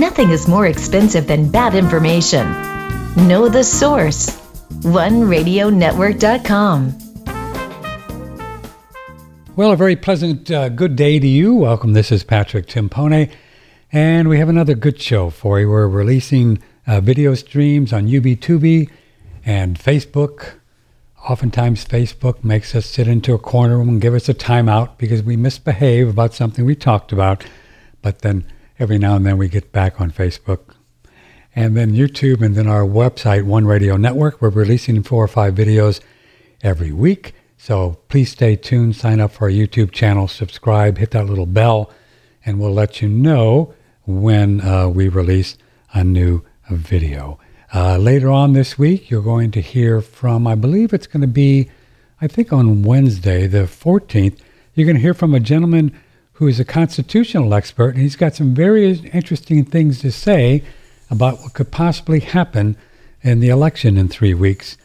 Nothing is more expensive than bad information. Know the source. OneRadioNetwork.com. Well, a very pleasant good day to you. Welcome. This is Patrick Timpone, and we have another good show for you. We're releasing video streams on UBTubi and Facebook. Oftentimes, Facebook makes us sit into a corner and give us a timeout because we misbehave about something we talked about. But then every now and then we get back on Facebook. And then YouTube, and then our website, One Radio Network. We're releasing 4 or 5 videos every week. So please stay tuned, sign up for our YouTube channel, subscribe, hit that little bell, and we'll let you know when we release a new video. Later on this week, you're going to hear from, I believe it's going to be, I think on Wednesday, the 14th, you're going to hear from a gentleman who is a constitutional expert, and he's got some very interesting things to say about what could possibly happen in the election in 3 weeks.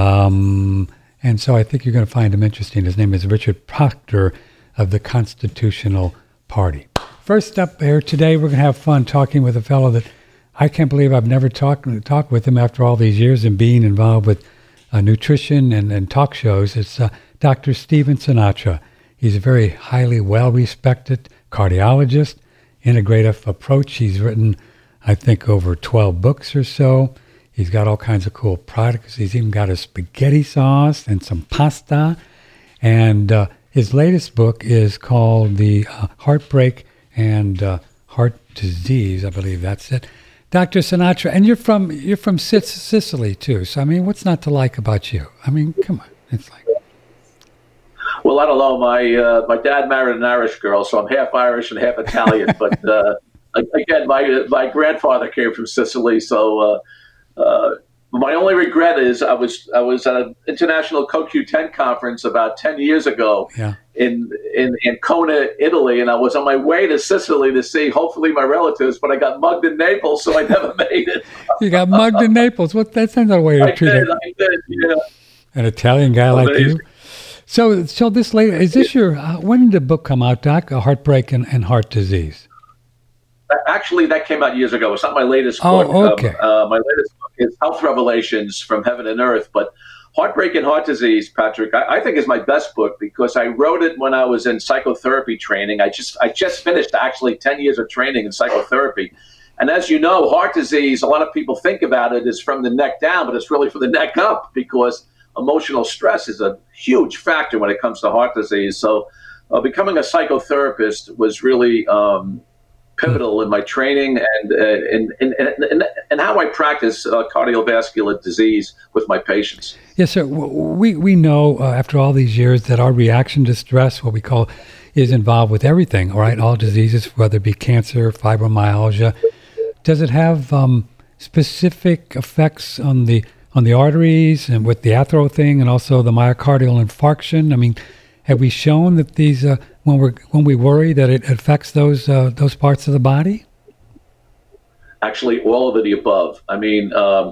And so I think you're going to find him interesting. His name is Richard Proctor of the Constitutional Party. First up here today, we're going to have fun talking with a fellow that I can't believe I've never talked with him after all these years and being involved with nutrition and talk shows. It's Dr. Stephen Sinatra. He's a very highly well-respected cardiologist, integrative approach. He's written, I think, over 12 books or so. He's got all kinds of cool products. He's even got a spaghetti sauce and some pasta. And his latest book is called The Heartbreak and Heart Disease. I believe that's it. Dr. Sinatra, and you're from Sicily too. So I mean, what's not to like about you? I mean, come on, it's like. Well, I don't know. My dad married an Irish girl, so I'm half Irish and half Italian. But again, my grandfather came from Sicily, so. My only regret is I was at an international CoQ10 conference about 10 years ago in Ancona, Italy, and I was on my way to Sicily to see hopefully my relatives, but I got mugged in Naples, so I never made it. You got mugged in Naples? What? That's not a way to treat it. I did, yeah. An Italian guy like you. So this later is this your? When did the book come out, Doc? Heartbreak and Heart Disease. Actually, that came out years ago. It's not my latest book. Okay. My latest book is Health Revelations from Heaven and Earth. But Heartbreak and Heart Disease, Patrick, I think is my best book because I wrote it when I was in psychotherapy training. I just finished actually 10 years of training in psychotherapy. And as you know, heart disease, a lot of people think about it as from the neck down, but it's really from the neck up because emotional stress is a huge factor when it comes to heart disease. So becoming a psychotherapist was really pivotal in my training and how I practice cardiovascular disease with my patients. Yes, sir. We know after all these years that our reaction to stress, what we call, is involved with everything. All right, all diseases, whether it be cancer, fibromyalgia. Does it have specific effects on the arteries and with the athero thing, and also the myocardial infarction? I mean, have we shown that these when we worry that it affects those parts of the body? Actually, all of the above. I mean,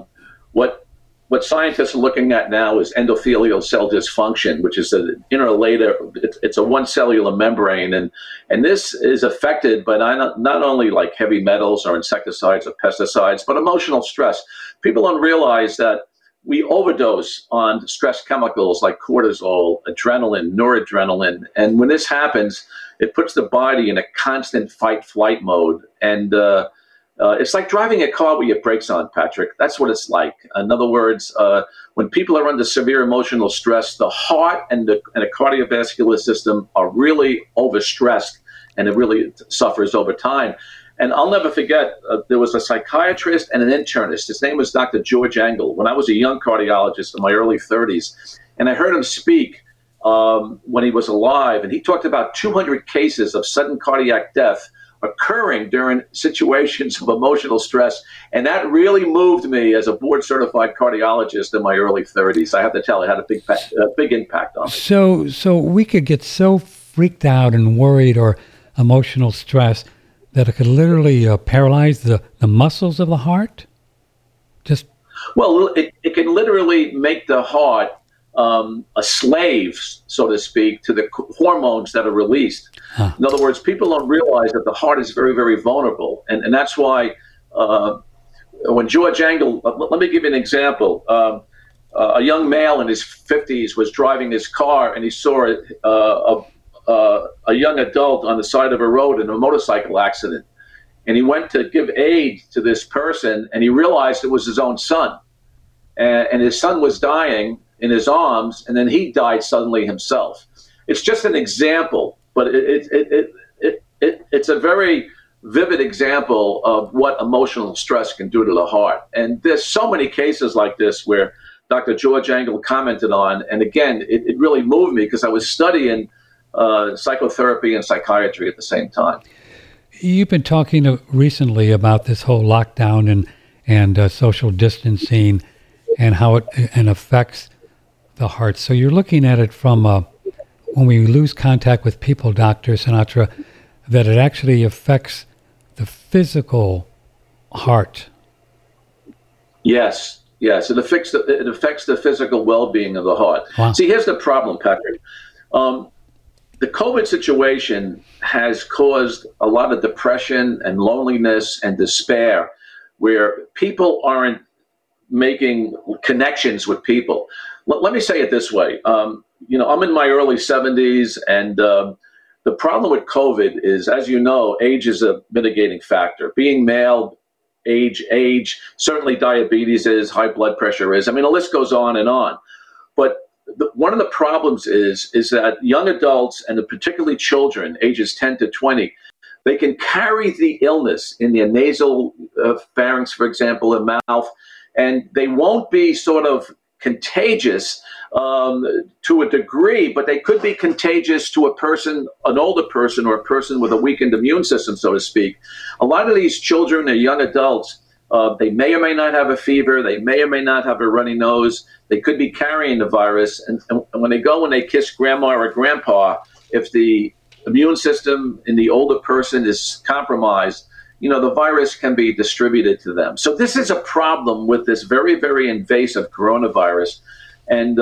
what scientists are looking at now is endothelial cell dysfunction, which is an interlayer. It's a one cellular membrane, and this is affected by not only like heavy metals or insecticides or pesticides, but emotional stress. People don't realize that we overdose on stress chemicals like cortisol, adrenaline, noradrenaline. And when this happens, it puts the body in a constant fight-flight mode. And it's like driving a car with your brakes on, Patrick. That's what it's like. In other words, when people are under severe emotional stress, the heart and the cardiovascular system are really overstressed, and it really suffers over time. And I'll never forget, there was a psychiatrist and an internist. His name was Dr. George Engel. When I was a young cardiologist in my early 30s, and I heard him speak when he was alive, and he talked about 200 cases of sudden cardiac death occurring during situations of emotional stress. And that really moved me as a board-certified cardiologist in my early 30s. I have to tell you, it had a big impact on me. So we could get so freaked out and worried or emotional stress that it could literally paralyze the muscles of the heart? Well, it can literally make the heart a slave, so to speak, to the hormones that are released. In other words, people don't realize that the heart is very, very vulnerable. And that's why when George Engel, let me give you an example. A young male in his 50s was driving his car, and he saw a young adult on the side of a road in a motorcycle accident. And he went to give aid to this person, and he realized it was his own son. And his son was dying in his arms, and then he died suddenly himself. It's just an example, but it's a very vivid example of what emotional stress can do to the heart. And there's so many cases like this where Dr. George Engel commented on, and again, it really moved me because I was studying psychotherapy and psychiatry at the same time. You've been talking recently about this whole lockdown and social distancing and how it affects the heart. So you're looking at it from when we lose contact with people, Dr. Sinatra, that it actually affects the physical heart. Yes. It affects the physical well-being of the heart. Wow. See, here's the problem, Patrick. The COVID situation has caused a lot of depression and loneliness and despair, where people aren't making connections with people. Let me say it this way. I'm in my early 70s, and the problem with COVID is, as you know, age is a mitigating factor. Being male, age, certainly diabetes is, high blood pressure is. I mean, the list goes on and on. But one of the problems is that young adults, and particularly children, ages 10 to 20, they can carry the illness in their nasal pharynx, for example, and mouth, and they won't be sort of contagious to a degree, but they could be contagious to a person, an older person, or a person with a weakened immune system, so to speak. A lot of these children or young adults, they may or may not have a fever. They may or may not have a runny nose. They could be carrying the virus. And when they go and they kiss grandma or grandpa, if the immune system in the older person is compromised, the virus can be distributed to them. So this is a problem with this very, very invasive coronavirus. And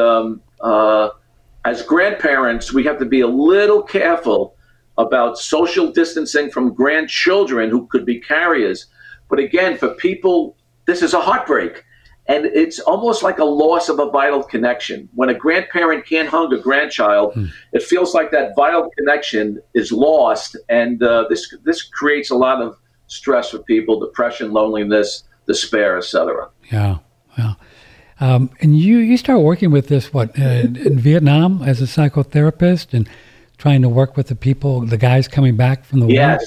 as grandparents, we have to be a little careful about social distancing from grandchildren who could be carriers. But again, for people, this is a heartbreak. And it's almost like a loss of a vital connection. When a grandparent can't hug a grandchild, it feels like that vital connection is lost. And this creates a lot of stress for people, depression, loneliness, despair, etc. Yeah. And you start working with this, in Vietnam as a psychotherapist and trying to work with the people, the guys coming back from the war? Yes.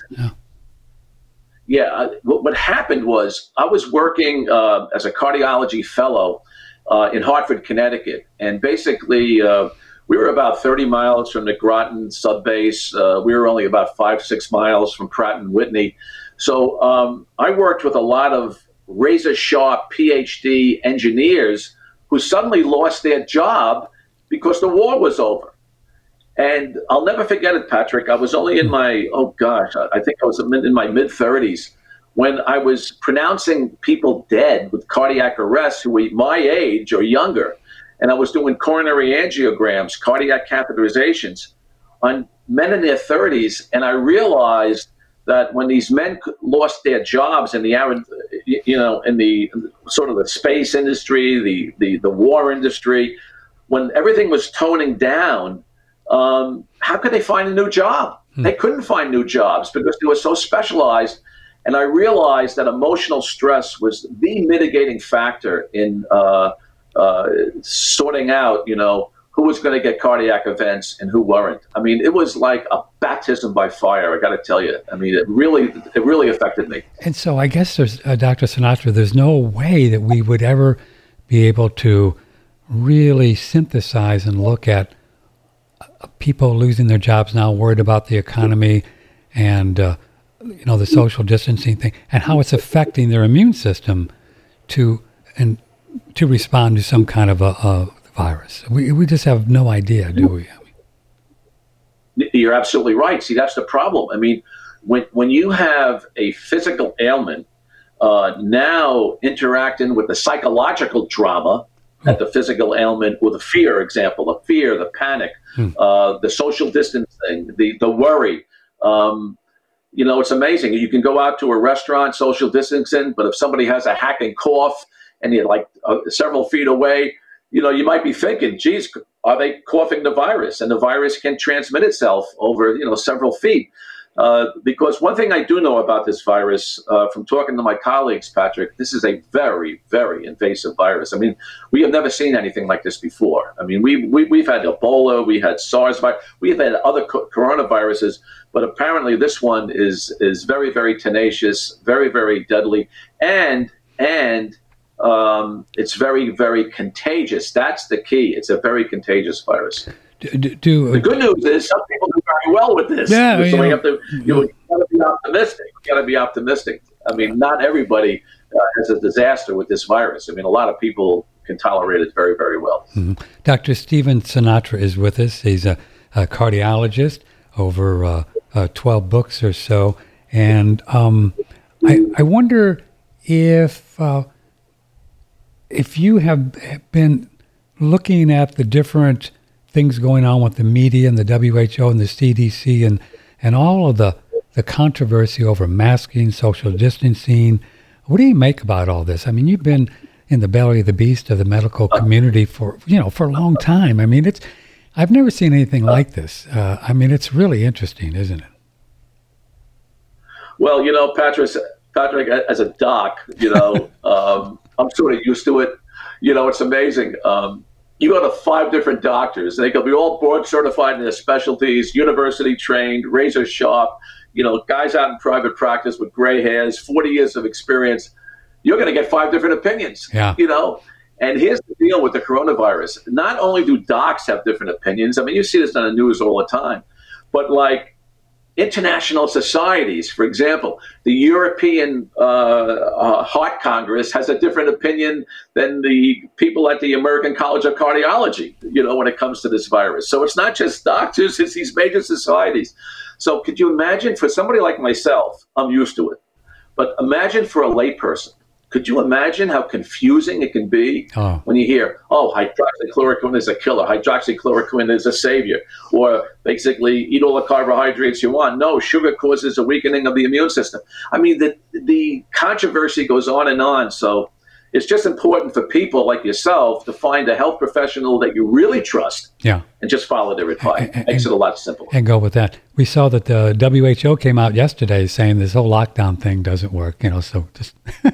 Yeah. What happened was I was working as a cardiology fellow in Hartford, Connecticut. And basically, we were about 30 miles from the Groton subbase. We were only about 5-6 miles from Pratt & Whitney. So I worked with a lot of razor-sharp PhD engineers who suddenly lost their job because the war was over. And I'll never forget it, Patrick. I was only in my, I think I was in my mid-30s when I was pronouncing people dead with cardiac arrest who were my age or younger. And I was doing coronary angiograms, cardiac catheterizations on men in their 30s. And I realized that when these men lost their jobs in the in the sort of the space industry, the war industry, when everything was toning down, how could they find a new job? They couldn't find new jobs because they were so specialized. And I realized that emotional stress was the mitigating factor in sorting out, who was going to get cardiac events and who weren't. I mean, it was like a baptism by fire, I got to tell you. I mean, it really affected me. And so I guess there's, Dr. Sinatra, there's no way that we would ever be able to really synthesize and look at people losing their jobs now, worried about the economy and, the social distancing thing and how it's affecting their immune system to respond to some kind of a virus. We just have no idea, do we? You're absolutely right. See, that's the problem. I mean, when you have a physical ailment now interacting with the psychological drama at the physical ailment with a fear, the panic, the social distancing, the worry, It's amazing. You can go out to a restaurant, social distancing, but if somebody has a hacking cough and you're like several feet away, you might be thinking, geez, are they coughing the virus? And the virus can transmit itself over, several feet. Because one thing I do know about this virus, from talking to my colleagues, Patrick, this is a very, very invasive virus. I mean, we have never seen anything like this before. I mean, we've had Ebola, we had SARS virus, we have had other coronaviruses, but apparently this one is very, very tenacious, very, very deadly, and it's very, very contagious. That's the key. It's a very contagious virus. The good news is some people do very well with this. Yeah, so we have to. You got to be optimistic. You got to be optimistic. I mean, not everybody has a disaster with this virus. I mean, a lot of people can tolerate it very, very well. Mm-hmm. Dr. Stephen Sinatra is with us. He's a cardiologist, over 12 books or so, and I wonder if you have been looking at the different things going on with the media and the WHO and the CDC and all of the controversy over masking, social distancing. What do you make about all this? I mean, you've been in the belly of the beast of the medical community for a long time. I mean, I've never seen anything like this. I mean, it's really interesting, isn't it? Well, Patrick, as a doc, I'm sort of used to it. It's amazing. You go to 5 different doctors, and they could be all board certified in their specialties, university trained, razor sharp, guys out in private practice with gray hairs, 40 years of experience. You're going to get 5 different opinions, And here's the deal with the coronavirus. Not only do docs have different opinions, I mean, you see this on the news all the time, but like international societies, for example, the European Heart Congress has a different opinion than the people at the American College of Cardiology, when it comes to this virus. So it's not just doctors, it's these major societies. So could you imagine, for somebody like myself, I'm used to it, but imagine for a layperson. Could you imagine how confusing it can be when you hear, hydroxychloroquine is a killer, hydroxychloroquine is a savior, or basically eat all the carbohydrates you want. No, sugar causes a weakening of the immune system. I mean, the controversy goes on and on. So it's just important for people like yourself to find a health professional that you really trust and just follow their advice. It makes it a lot simpler. And go with that. We saw that the WHO came out yesterday saying this whole lockdown thing doesn't work, so just...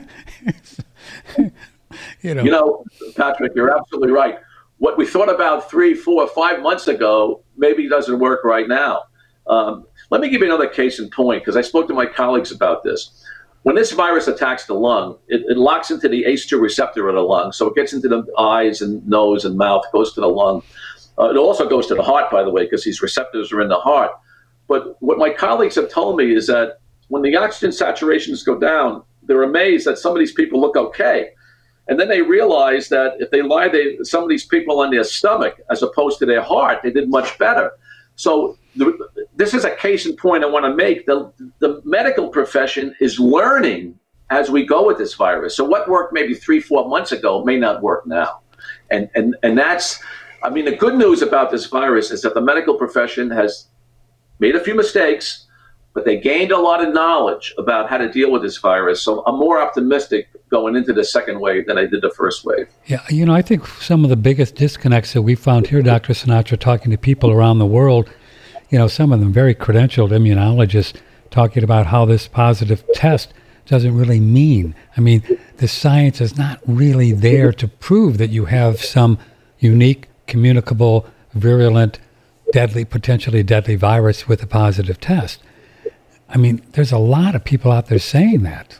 Patrick, you're absolutely right. What we thought about 3, 4, 5 months ago maybe doesn't work right now. Let me give you another case in point, because I spoke to my colleagues about this. When this virus attacks the lung, it locks into the ACE2 receptor of the lung, so it gets into the eyes and nose and mouth, goes to the lung. It also goes to the heart, by the way, because these receptors are in the heart. But what my colleagues have told me is that when the oxygen saturations go down, they're amazed that some of these people look okay. And then they realize that if they lie some of these people on their stomach as opposed to their heart, they did much better. So this is a case in point I want to make. The medical profession is learning as we go with this virus. So what worked maybe 3, 4 months ago may not work now. And that's, I mean, the good news about this virus is that the medical profession has made a few mistakes, but they gained a lot of knowledge about how to deal with this virus. So I'm more optimistic going into the second wave than I did the first wave. Yeah, I think some of the biggest disconnects that we found here, Dr. Sinatra, talking to people around the world, some of them very credentialed immunologists, talking about how this positive test doesn't really mean. I mean, the science is not really there to prove that you have some unique, communicable, virulent, deadly, potentially deadly virus with a positive test. I mean, there's a lot of people out there saying that.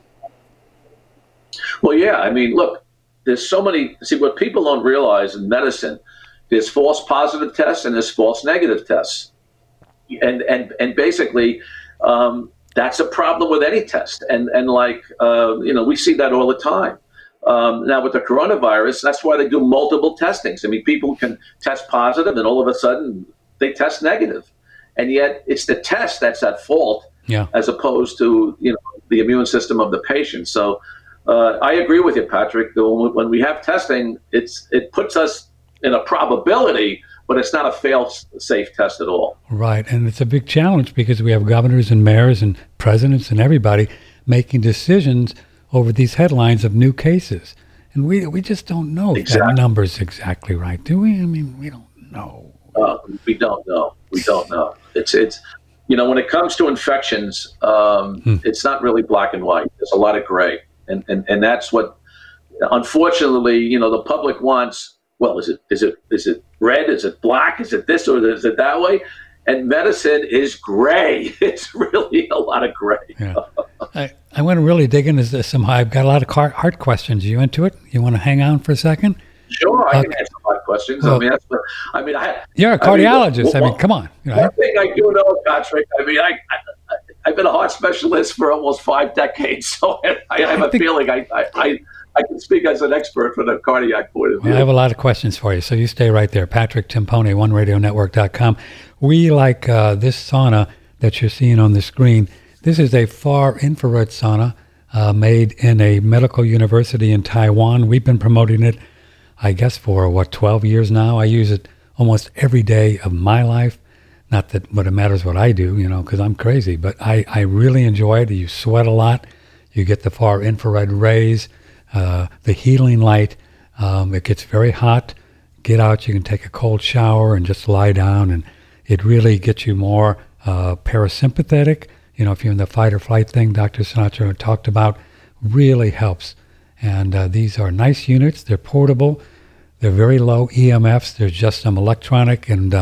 Well, yeah. I mean, look, there's so many. See, what people don't realize in medicine, there's false positive tests and there's false negative tests. And basically, that's a problem with any test. And we see that all the time. Now, with the coronavirus, that's why they do multiple testings. I mean, people can test positive and all of a sudden they test negative. And yet it's the test that's at fault. Yeah. As opposed to the immune system of the patient. So I agree with you, Patrick. When we have testing, it puts us in a probability, but it's not a fail-safe test at all. Right, and it's a big challenge because we have governors and mayors and presidents and everybody making decisions over these headlines of new cases. And we just don't know if that number's exactly right, do we? I mean, we don't know. We don't know. We don't know. It's when it comes to infections, it's not really black and white. There's a lot of gray. And that's what, unfortunately, the public wants. Well, is it red? Is it black? Is it this or is it that way? And medicine is gray. It's really a lot of gray. Yeah. I want to really dig into this somehow. I've got a lot of heart questions. Are you into it? You want to hang on for a second? Sure, I can answer heart questions. Well, you're a cardiologist. Come on. One thing I do know, Patrick. I've been a heart specialist for almost 5 decades, so I have a feeling I can speak as an expert from the cardiac point of view. Well, I have a lot of questions for you, so you stay right there. Patrick Timpone, OneRadioNetwork.com. We like this sauna that you're seeing on the screen. This is a far infrared sauna made in a medical university in Taiwan. We've been promoting it, I guess, for 12 years now. I use it almost every day of my life. Not that it matters what I do, because I'm crazy, but I really enjoy it. You sweat a lot. You get the far infrared rays, the healing light. It gets very hot. Get out, you can take a cold shower and just lie down, and it really gets you more parasympathetic. If you're in the fight or flight thing Dr. Sinatra talked about, really helps. And these are nice units. They're portable. They're very low EMFs. There's just some electronic and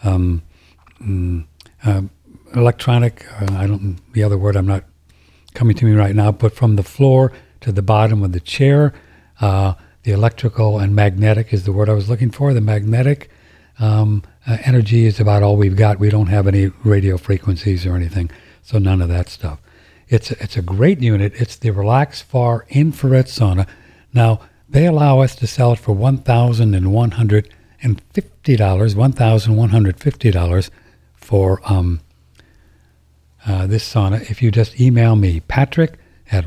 the other word I'm not coming to me right now, but from the floor to the bottom of the chair, the electrical and magnetic is the word I was looking for. The magnetic energy is about all we've got. We don't have any radio frequencies or anything, so none of that stuff. It's a great unit. It's the Relax Far Infrared Sauna. Now, they allow us to sell it for $1,150, $1,150 for this sauna. If you just email me, Patrick at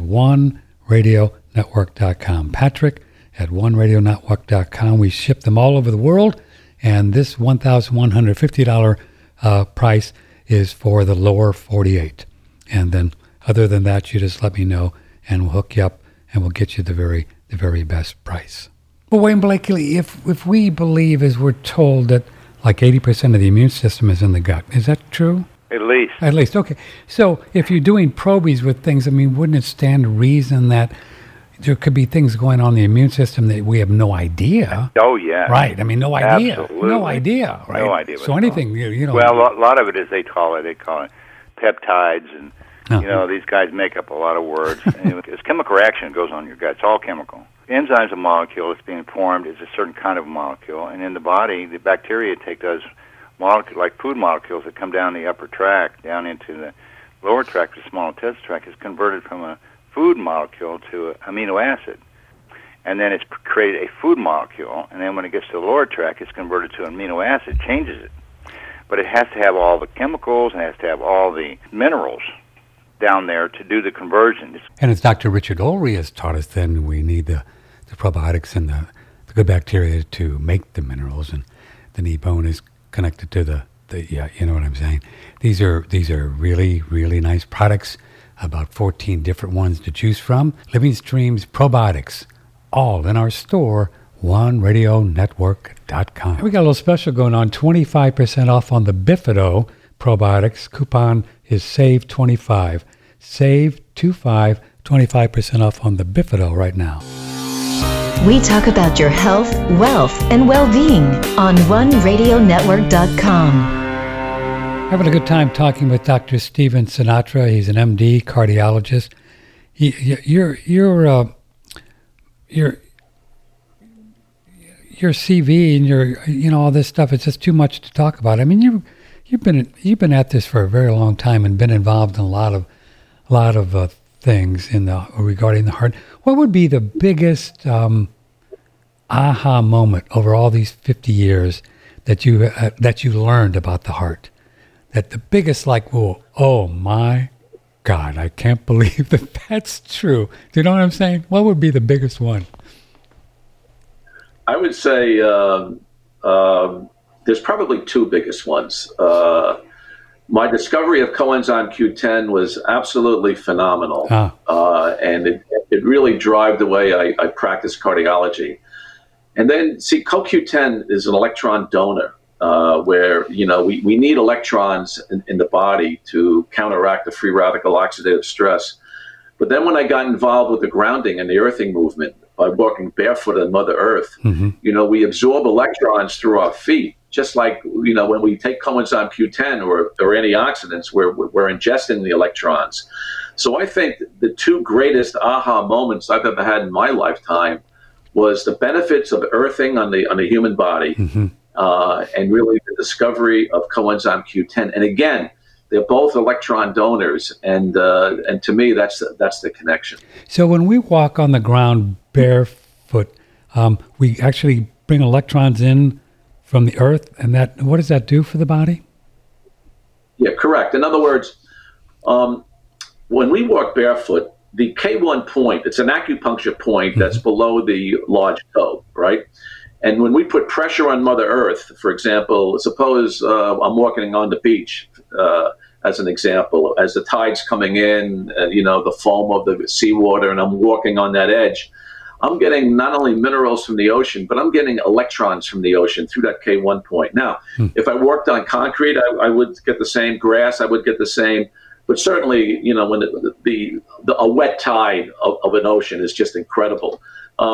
OneRadioNetwork.com. Patrick at OneRadioNetwork.com. We ship them all over the world, and this $1,150 price is for the lower 48. And then other than that, you just let me know, and we'll hook you up, and we'll get you the very best price. Well, Wayne Blakely, if we believe, as we're told, that like 80% of the immune system is in the gut, is that true? At least. At least, okay. So if you're doing probies with things, wouldn't it stand to reason that there could be things going on in the immune system that we have no idea? Oh, yeah. Right. No idea. Absolutely. No idea, right? No idea. So anything, Well, a lot of it is they call it peptides, and, these guys make up a lot of words. It's chemical reaction that goes on in your gut. It's all chemical. The enzyme's a molecule that's being formed is a certain kind of molecule, and in the body, the bacteria take those molecules, like food molecules that come down the upper tract, down into the lower tract, the small intestinal tract, is converted from a food molecule to an amino acid. And then it's created a food molecule, and then when it gets to the lower tract, it's converted to an amino acid, changes it. But it has to have all the chemicals, and it has to have all the minerals down there to do the conversion. And as Dr. Richard Olry has taught us, then we need the probiotics and the good bacteria to make the minerals, and the knee bone is connected to the you know what I'm saying. These are really, really nice products, about 14 different ones to choose from. Living Streams Probiotics, all in our store, OneRadioNetwork.com. We got a little special going on, 25% off on the Bifido probiotics. Coupon is SAVE25. SAVE25, 25% off on the Bifido right now. We talk about your health, wealth, and well-being on OneRadioNetwork.com. Having a good time talking with Dr. Steven Sinatra. He's an MD, cardiologist. Your CV and your all this stuff, it's just too much to talk about. You've been at this for a very long time and been involved in a lot of things regarding the heart. What would be the biggest aha moment over all these 50 years that you learned about the heart? That the biggest, oh my God, I can't believe that's true. Do you know what I'm saying? What would be the biggest one? I would say there's probably two biggest ones. My discovery of coenzyme Q10 was absolutely phenomenal, and it really drove the way I practice cardiology. And then, see, CoQ10 is an electron donor, where we need electrons in the body to counteract the free radical oxidative stress. But then when I got involved with the grounding and the earthing movement by walking barefoot on Mother Earth, we absorb electrons through our feet, just like, when we take coenzyme Q10 or antioxidants, we're ingesting the electrons. So I think the two greatest aha moments I've ever had in my lifetime was the benefits of earthing on the human body, and really the discovery of coenzyme Q10. And again, they're both electron donors, and to me, that's the connection. So when we walk on the ground barefoot, we actually bring electrons in from the earth, and what does that do for the body? Yeah, correct. In other words, when we walk barefoot, the K1 point, it's an acupuncture point that's below the large toe, right? And when we put pressure on Mother Earth, for example, suppose I'm walking on the beach, as an example, as the tide's coming in, the foam of the seawater, and I'm walking on that edge, I'm getting not only minerals from the ocean, but I'm getting electrons from the ocean through that K1 point. Now, if I worked on concrete, I would get the same. Grass, I would get the same. But certainly, when a wet tide of an ocean is just incredible.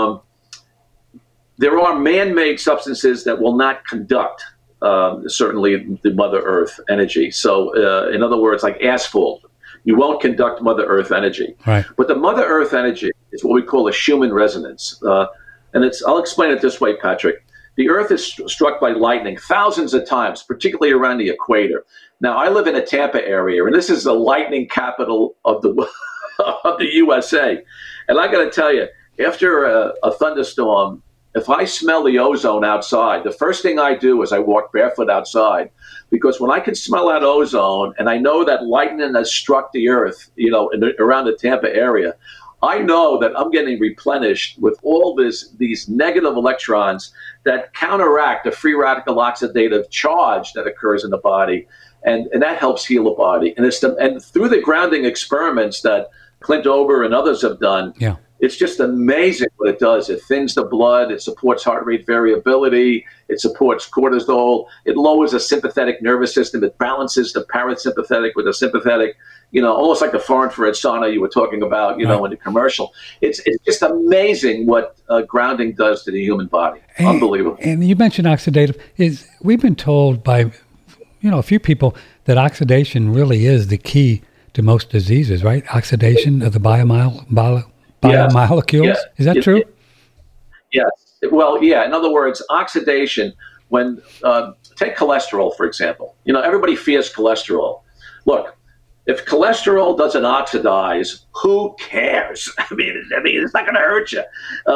There are man-made substances that will not conduct, certainly, the Mother Earth energy. So, in other words, like asphalt, you won't conduct Mother Earth energy. Right. But the Mother Earth energy is what we call a Schumann resonance. And I'll explain it this way, Patrick. The Earth is struck by lightning thousands of times, particularly around the equator. Now, I live in the Tampa area, and this is the lightning capital of the of the USA. And I got to tell you, after a thunderstorm, if I smell the ozone outside, the first thing I do is I walk barefoot outside, because when I can smell that ozone and I know that lightning has struck the Earth, around the Tampa area, I know that I'm getting replenished with all these negative electrons that counteract the free radical oxidative charge that occurs in the body, and that helps heal the body. And through the grounding experiments that Clint Ober and others have done, it's just amazing what it does. It thins the blood. It supports heart rate variability. It supports cortisol. It lowers the sympathetic nervous system. It balances the parasympathetic with the sympathetic, almost like the far infrared sauna you were talking about, in the commercial. It's just amazing what grounding does to the human body. Unbelievable. And you mentioned oxidative. We've been told by, a few people that oxidation really is the key to most diseases, right? Oxidation of the biomolecules. Yes. Is that true? Yes. Well, yeah. In other words, oxidation, when take cholesterol, for example. Everybody fears cholesterol. Look, if cholesterol doesn't oxidize, who cares? I mean, it's not going to hurt you.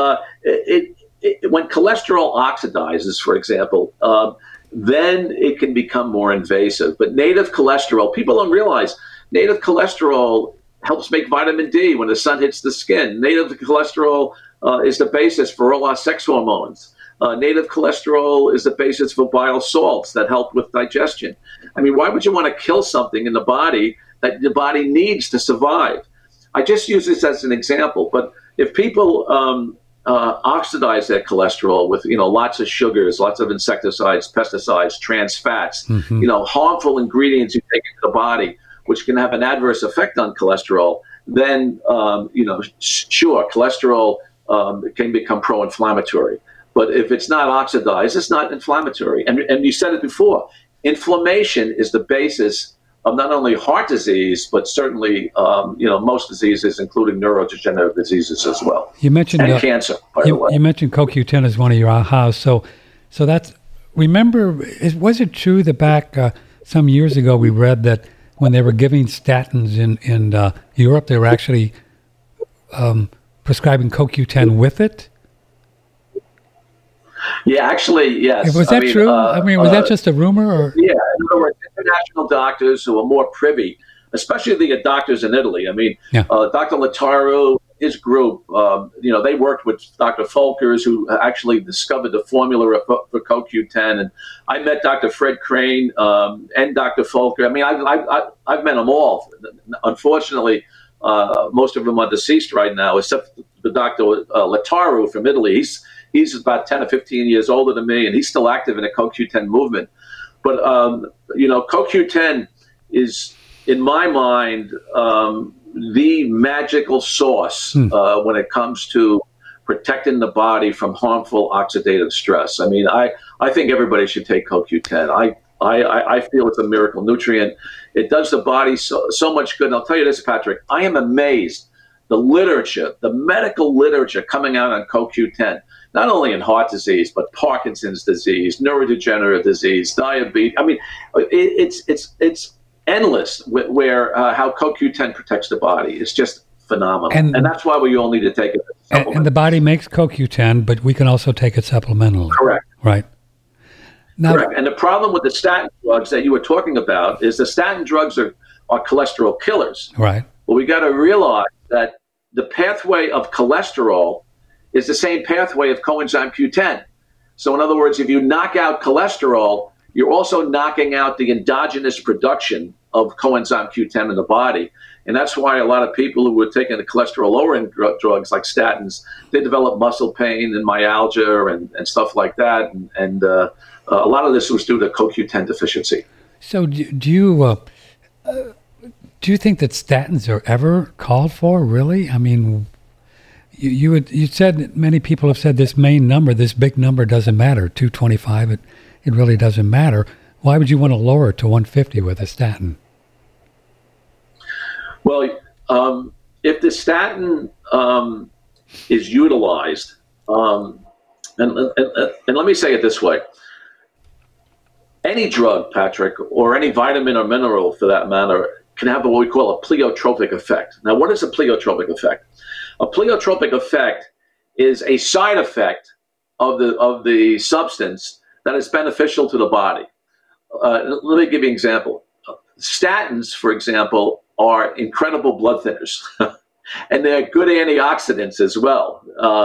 When cholesterol oxidizes, for example, then it can become more invasive. But native cholesterol, people don't realize, native cholesterol helps make vitamin D when the sun hits the skin. Native cholesterol is the basis for all our sex hormones. Native cholesterol is the basis for bile salts that help with digestion. I mean, why would you want to kill something in the body that the body needs to survive? I just use this as an example, but if people oxidize their cholesterol with lots of sugars, lots of insecticides, pesticides, trans fats, harmful ingredients you take into the body, which can have an adverse effect on cholesterol, then sure, cholesterol can become pro-inflammatory. But if it's not oxidized, it's not inflammatory. And you said it before, inflammation is the basis of not only heart disease, but certainly, most diseases, including neurodegenerative diseases as well. You mentioned cancer, by the way. You mentioned CoQ10 as one of your ahas. So that's, was it true that back some years ago we read that when they were giving statins in Europe, they were actually prescribing CoQ10 with it? Yeah, actually, yes. Was that true? Was that just a rumor? Or? Yeah, in other words, international doctors who are more privy, especially the doctors in Italy. Dr. Lattaru his group, they worked with Dr. Folkers, who actually discovered the formula for CoQ10. And I met Dr. Fred Crane and Dr. Folker. I mean, I've met them all. Unfortunately, most of them are deceased right now, except the Dr. Lattaru from Italy. He's about 10 or 15 years older than me, and he's still active in the CoQ10 movement. But, CoQ10 is, in my mind, the magical sauce when it comes to protecting the body from harmful oxidative stress. I mean, I think everybody should take CoQ10. I feel it's a miracle nutrient. It does the body so much good. And I'll tell you this, Patrick, I am amazed. The literature, the medical literature coming out on CoQ10, not only in heart disease, but Parkinson's disease, neurodegenerative disease, diabetes. I mean, it's endless where how CoQ10 protects the body. It's just phenomenal. And that's why we all need to take it. And the body makes CoQ10, but we can also take it supplementally. Correct. Right. Now, correct. And the problem with the statin drugs that you were talking about is the statin drugs are cholesterol killers. Right. But we got to realize that the pathway of cholesterol is the same pathway of coenzyme Q10. So in other words, if you knock out cholesterol, you're also knocking out the endogenous production of coenzyme Q10 in the body. And that's why a lot of people who were taking the cholesterol-lowering drugs like statins, they develop muscle pain and myalgia and stuff like that. And a lot of this was due to CoQ10 deficiency. So do you think that statins are ever called for, really? I mean, you said that many people have said this main number, this big number doesn't matter, 225, it really doesn't matter. Why would you want to lower it to 150 with a statin? Well, if the statin is utilized, and let me say it this way, any drug, Patrick, or any vitamin or mineral for that matter, can have what we call a pleiotropic effect. Now, what is a pleiotropic effect? A pleiotropic effect is a side effect of the substance that is beneficial to the body. Let me give you an example. Statins, for example, are incredible blood thinners, and they're good antioxidants as well.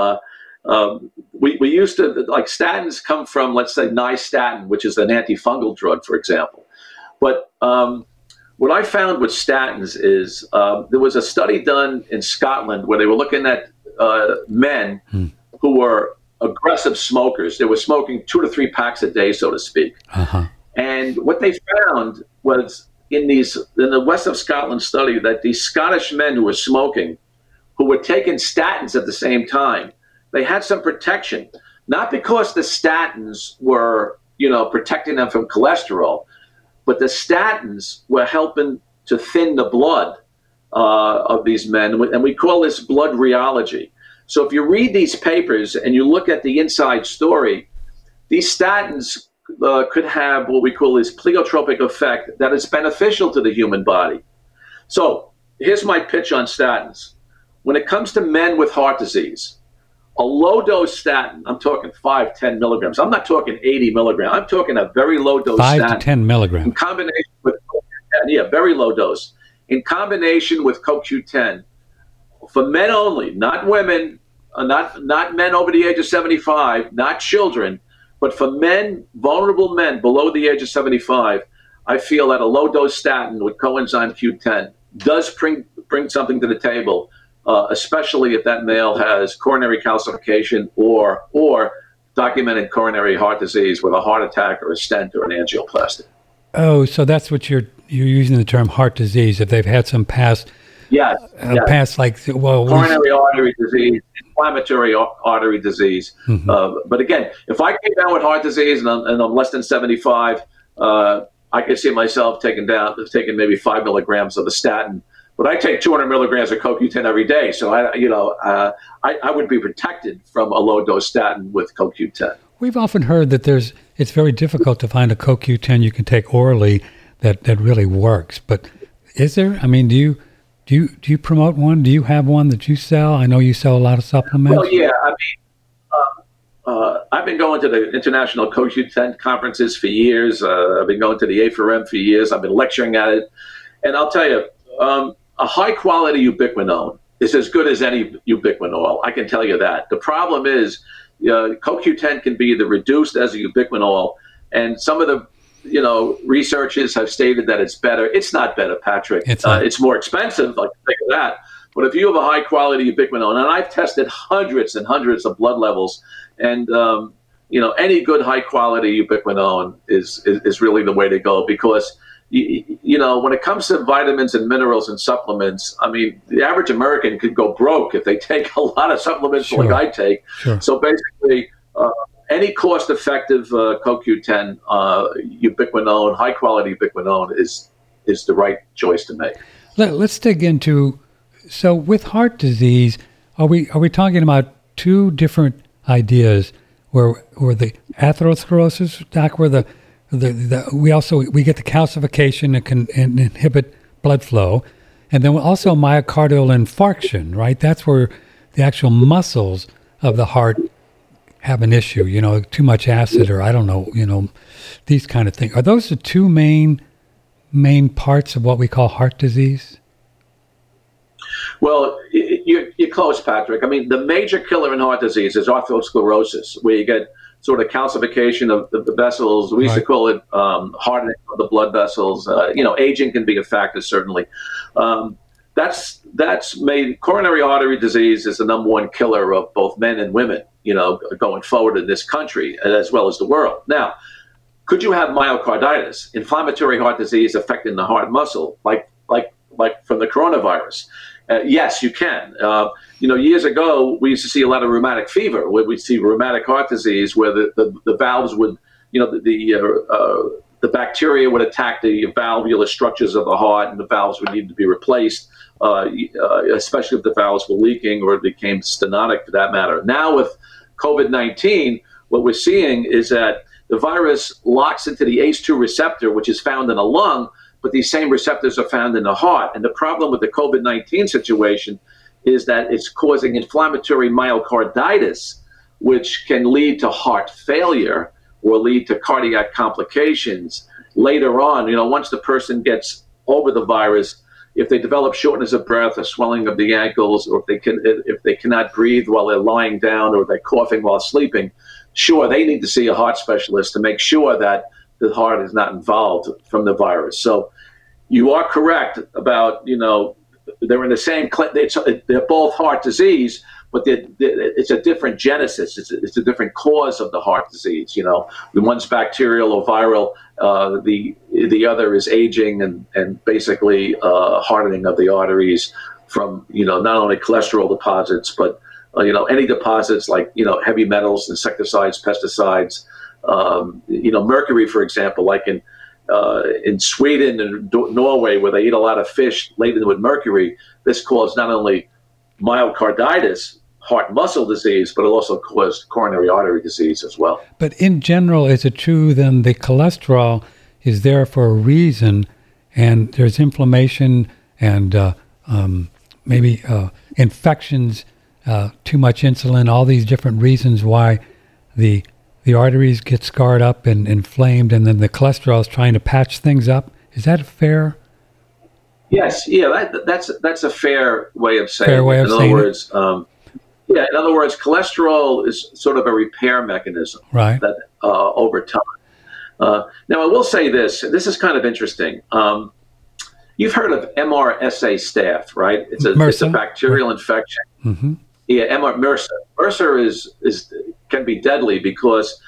We used to, like, statins come from, let's say, nystatin, which is an antifungal drug, for example. But what I found with statins is there was a study done in Scotland where they were looking at men who were aggressive smokers. They were smoking 2 to 3 packs a day, so to speak. Uh-huh. And what they found was in the West of Scotland study that these Scottish men who were smoking, who were taking statins at the same time, they had some protection, not because the statins were, protecting them from cholesterol, but the statins were helping to thin the blood of these men. And we call this blood rheology. So if you read these papers and you look at the inside story, these statins could have what we call this pleiotropic effect that is beneficial to the human body. So here's my pitch on statins. When it comes to men with heart disease, a low-dose statin, I'm talking 5-10 milligrams. I'm not talking 80 milligrams. I'm talking a very low-dose statin. 5 to 10 milligrams. In combination with CoQ10, very low dose. In combination with CoQ10, for men only, not women, not men over the age of 75, not children, but for men, vulnerable men below the age of 75, I feel that a low-dose statin with coenzyme Q10 does bring something to the table, especially if that male has coronary calcification or documented coronary heart disease with a heart attack or a stent or an angioplasty. Oh, so that's what you're using the term heart disease, if they've had some past... Yes. Past, like, coronary artery disease, inflammatory artery disease. Mm-hmm. But again, if I came down with heart disease and I'm less than 75, I could see myself taking maybe 5 milligrams of a statin. But I take 200 milligrams of CoQ10 every day, so I would be protected from a low dose statin with CoQ10. We've often heard that it's very difficult to find a CoQ10 you can take orally that really works. But is there? I mean, do you promote one? Do you have one that you sell? I know you sell a lot of supplements. Well, yeah. I mean, I've been going to the international CoQ10 conferences for years. I've been going to the A4M for years. I've been lecturing at it. And I'll tell you, a high-quality ubiquinone is as good as any ubiquinol. I can tell you that. The problem is CoQ10 can be either reduced as a ubiquinol, and some of the researchers have stated that it's better. It's not better, Patrick. It's more expensive. I can think of that. But if you have a high quality ubiquinol, and I've tested hundreds and hundreds of blood levels, and any good high quality ubiquinol is really the way to go, because when it comes to vitamins and minerals and supplements, I mean, the average American could go broke if they take a lot of supplements like I take. Sure. So basically, any cost-effective CoQ10 ubiquinol, high-quality ubiquinol is the right choice to make. Let's dig into, so with heart disease, are we talking about two different ideas where the atherosclerosis, Doc, where we get the calcification that can inhibit blood flow, and then also myocardial infarction, right? That's where the actual muscles of the heart have an issue, too much acid, or I don't know, these kind of things. Are those the two main parts of what we call heart disease? Well, you're close, Patrick. I mean, the major killer in heart disease is atherosclerosis, where you get sort of calcification of the vessels. We used to call it hardening of the blood vessels. Aging can be a factor, certainly. That's made coronary artery disease is the number one killer of both men and women, going forward in this country as well as the world. Now, could you have myocarditis, inflammatory heart disease affecting the heart muscle, like from the coronavirus? Yes, you can. Years ago, we used to see a lot of rheumatic fever, where we'd see rheumatic heart disease, where the valves would, the bacteria would attack the valvular structures of the heart, and the valves would need to be replaced, especially if the valves were leaking or it became stenotic, for that matter. Now with COVID-19, what we're seeing is that the virus locks into the ACE2 receptor, which is found in the lung, but these same receptors are found in the heart. And the problem with the COVID-19 situation is that it's causing inflammatory myocarditis, which can lead to heart failure or lead to cardiac complications later on. Once the person gets over the virus, if they develop shortness of breath or swelling of the ankles, or if they cannot breathe while they're lying down, or they're coughing while sleeping, sure, they need to see a heart specialist to make sure that the heart is not involved from the virus. So you are correct about, they're in the same, they're both heart disease, but it's a different genesis. It's a different cause of the heart disease. The one's bacterial or viral, the other is aging and basically hardening of the arteries from, not only cholesterol deposits, but, any deposits like, heavy metals, insecticides, pesticides, mercury, for example, like in Sweden and Norway, where they eat a lot of fish laden with mercury. This caused not only myocarditis, heart muscle disease, but it also caused coronary artery disease as well. But in general, is it true then the cholesterol is there for a reason, and there's inflammation and maybe infections, too much insulin, all these different reasons why the arteries get scarred up and inflamed, and then the cholesterol is trying to patch things up? Is that fair? Yes, yeah, that's a fair way of saying it. In other words, cholesterol is sort of a repair mechanism, right? That over time. Now, I will say this. This is kind of interesting. You've heard of MRSA staph, right? It's a bacterial infection. Mm-hmm. Yeah, MRSA. MRSA can be deadly because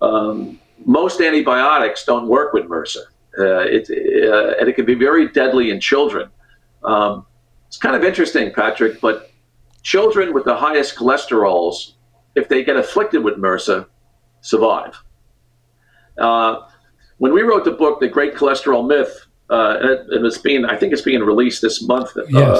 most antibiotics don't work with MRSA. And it can be very deadly in children. It's kind of interesting, Patrick, but children with the highest cholesterols, if they get afflicted with MRSA, survive. When we wrote the book, The Great Cholesterol Myth, I think it's being released this month, yes.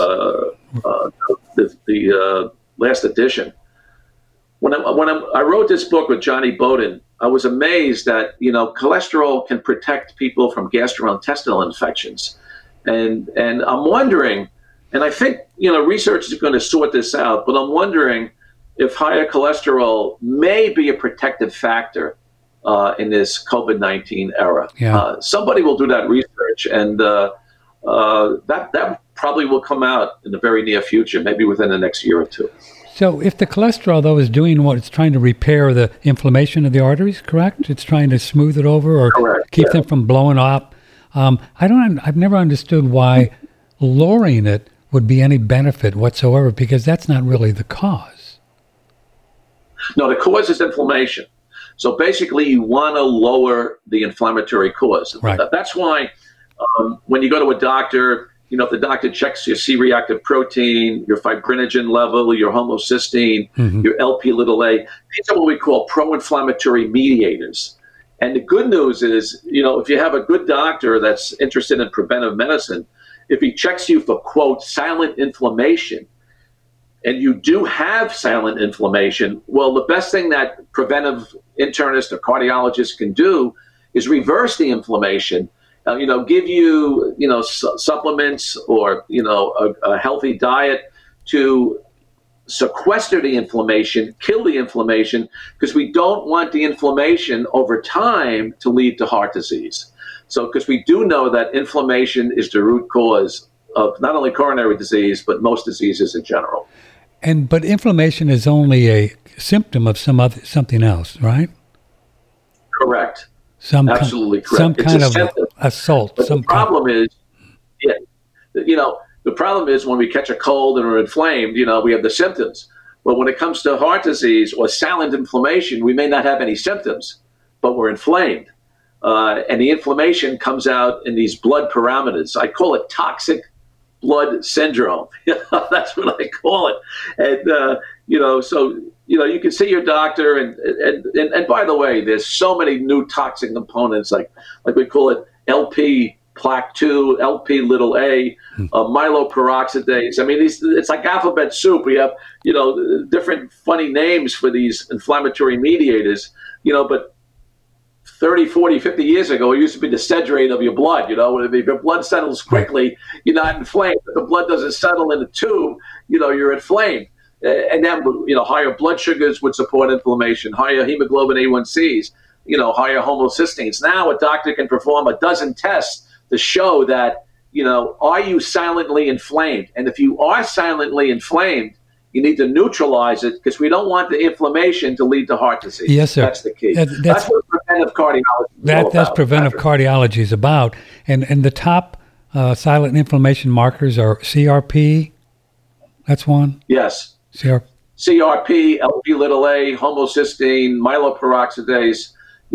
The last edition. When I wrote this book with Johnny Bowden, I was amazed that, cholesterol can protect people from gastrointestinal infections. And I'm wondering, and I think, research is going to sort this out, but I'm wondering if higher cholesterol may be a protective factor in this COVID-19 era. Yeah. Somebody will do that research, and that probably will come out in the very near future, maybe within the next year or two. So if the cholesterol, though, is doing what it's trying to repair the inflammation of the arteries, correct? It's trying to smooth it over or correct, keep them from blowing up. I've never understood why lowering it would be any benefit whatsoever, because that's not really the cause. No, the cause is inflammation. So basically, you want to lower the inflammatory cause. Right. That's why when you go to a doctor, if the doctor checks your C-reactive protein, your fibrinogen level, your homocysteine, your Lp(a), these are what we call pro-inflammatory mediators. And the good news is, if you have a good doctor that's interested in preventive medicine, if he checks you for, quote, silent inflammation, and you do have silent inflammation, well, the best thing that preventive internist or cardiologist can do is reverse the inflammation. Give you, supplements or, a healthy diet to sequester the inflammation, kill the inflammation, because we don't want the inflammation over time to lead to heart disease. So, because we do know that inflammation is the root cause of not only coronary disease, but most diseases in general. But inflammation is only a symptom of something else, right? Correct. Absolutely correct. Some kind of assault. But the problem is, the problem is when we catch a cold and we're inflamed, we have the symptoms. But when it comes to heart disease or silent inflammation, we may not have any symptoms, but we're inflamed. And the inflammation comes out in these blood parameters. I call it toxic blood syndrome. That's what I call it. And, you can see your doctor. And by the way, there's so many new toxic components, like we call it LP plaque 2, Lp(a), myeloperoxidase. I mean, it's like alphabet soup. We have, different funny names for these inflammatory mediators, but 30, 40, 50 years ago, it used to be the sed-rate of your blood. If your blood settles quickly, you're not inflamed. If the blood doesn't settle in the tube, you're inflamed. And then, higher blood sugars would support inflammation, higher hemoglobin A1Cs, higher homocysteines. Now a doctor can perform a dozen tests to show that, are you silently inflamed? And if you are silently inflamed, you need to neutralize it, because we don't want the inflammation to lead to heart disease. Yes, sir. That's the key. That's what preventive cardiology is all about. That's preventive cardiology is about. And the top silent inflammation markers are CRP. That's one. Yes. CRP, Lp(a), homocysteine, myeloperoxidase,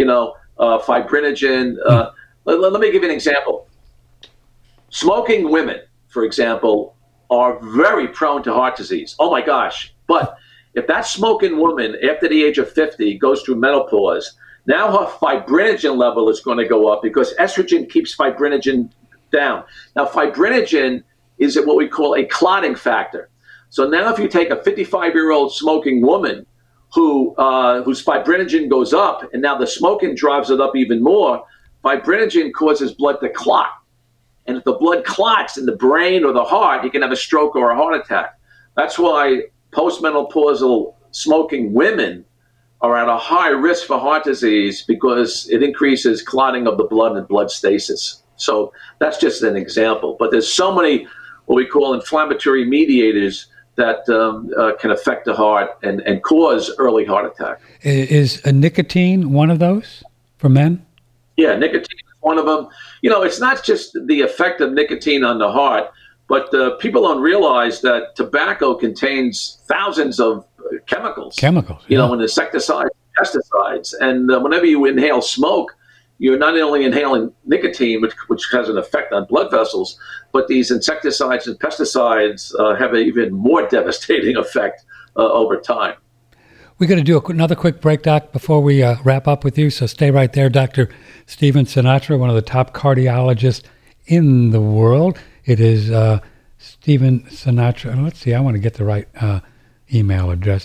fibrinogen. Let me give you an example. Smoking women, for example, are very prone to heart disease. Oh my gosh. But if that smoking woman after the age of 50 goes through menopause, now her fibrinogen level is going to go up, because estrogen keeps fibrinogen down. Now, fibrinogen is what we call a clotting factor. So now if you take a 55-year-old smoking woman whose fibrinogen goes up, and now the smoking drives it up even more, fibrinogen causes blood to clot. And if the blood clots in the brain or the heart, you can have a stroke or a heart attack. That's why postmenopausal smoking women are at a high risk for heart disease, because it increases clotting of the blood and blood stasis. So that's just an example. But there's so many what we call inflammatory mediators that can affect the heart and cause early heart attack. Is nicotine one of those for men? Yeah, nicotine is one of them. It's not just the effect of nicotine on the heart, but people don't realize that tobacco contains thousands of chemicals. And insecticides, pesticides. And whenever you inhale smoke, you're not only inhaling nicotine, which has an effect on blood vessels, but these insecticides and pesticides have an even more devastating effect over time. We're going to do another quick break, Doc, before we wrap up with you. So stay right there. Dr. Stephen Sinatra, one of the top cardiologists in the world. It is Stephen Sinatra. Let's see, I want to get the right email address,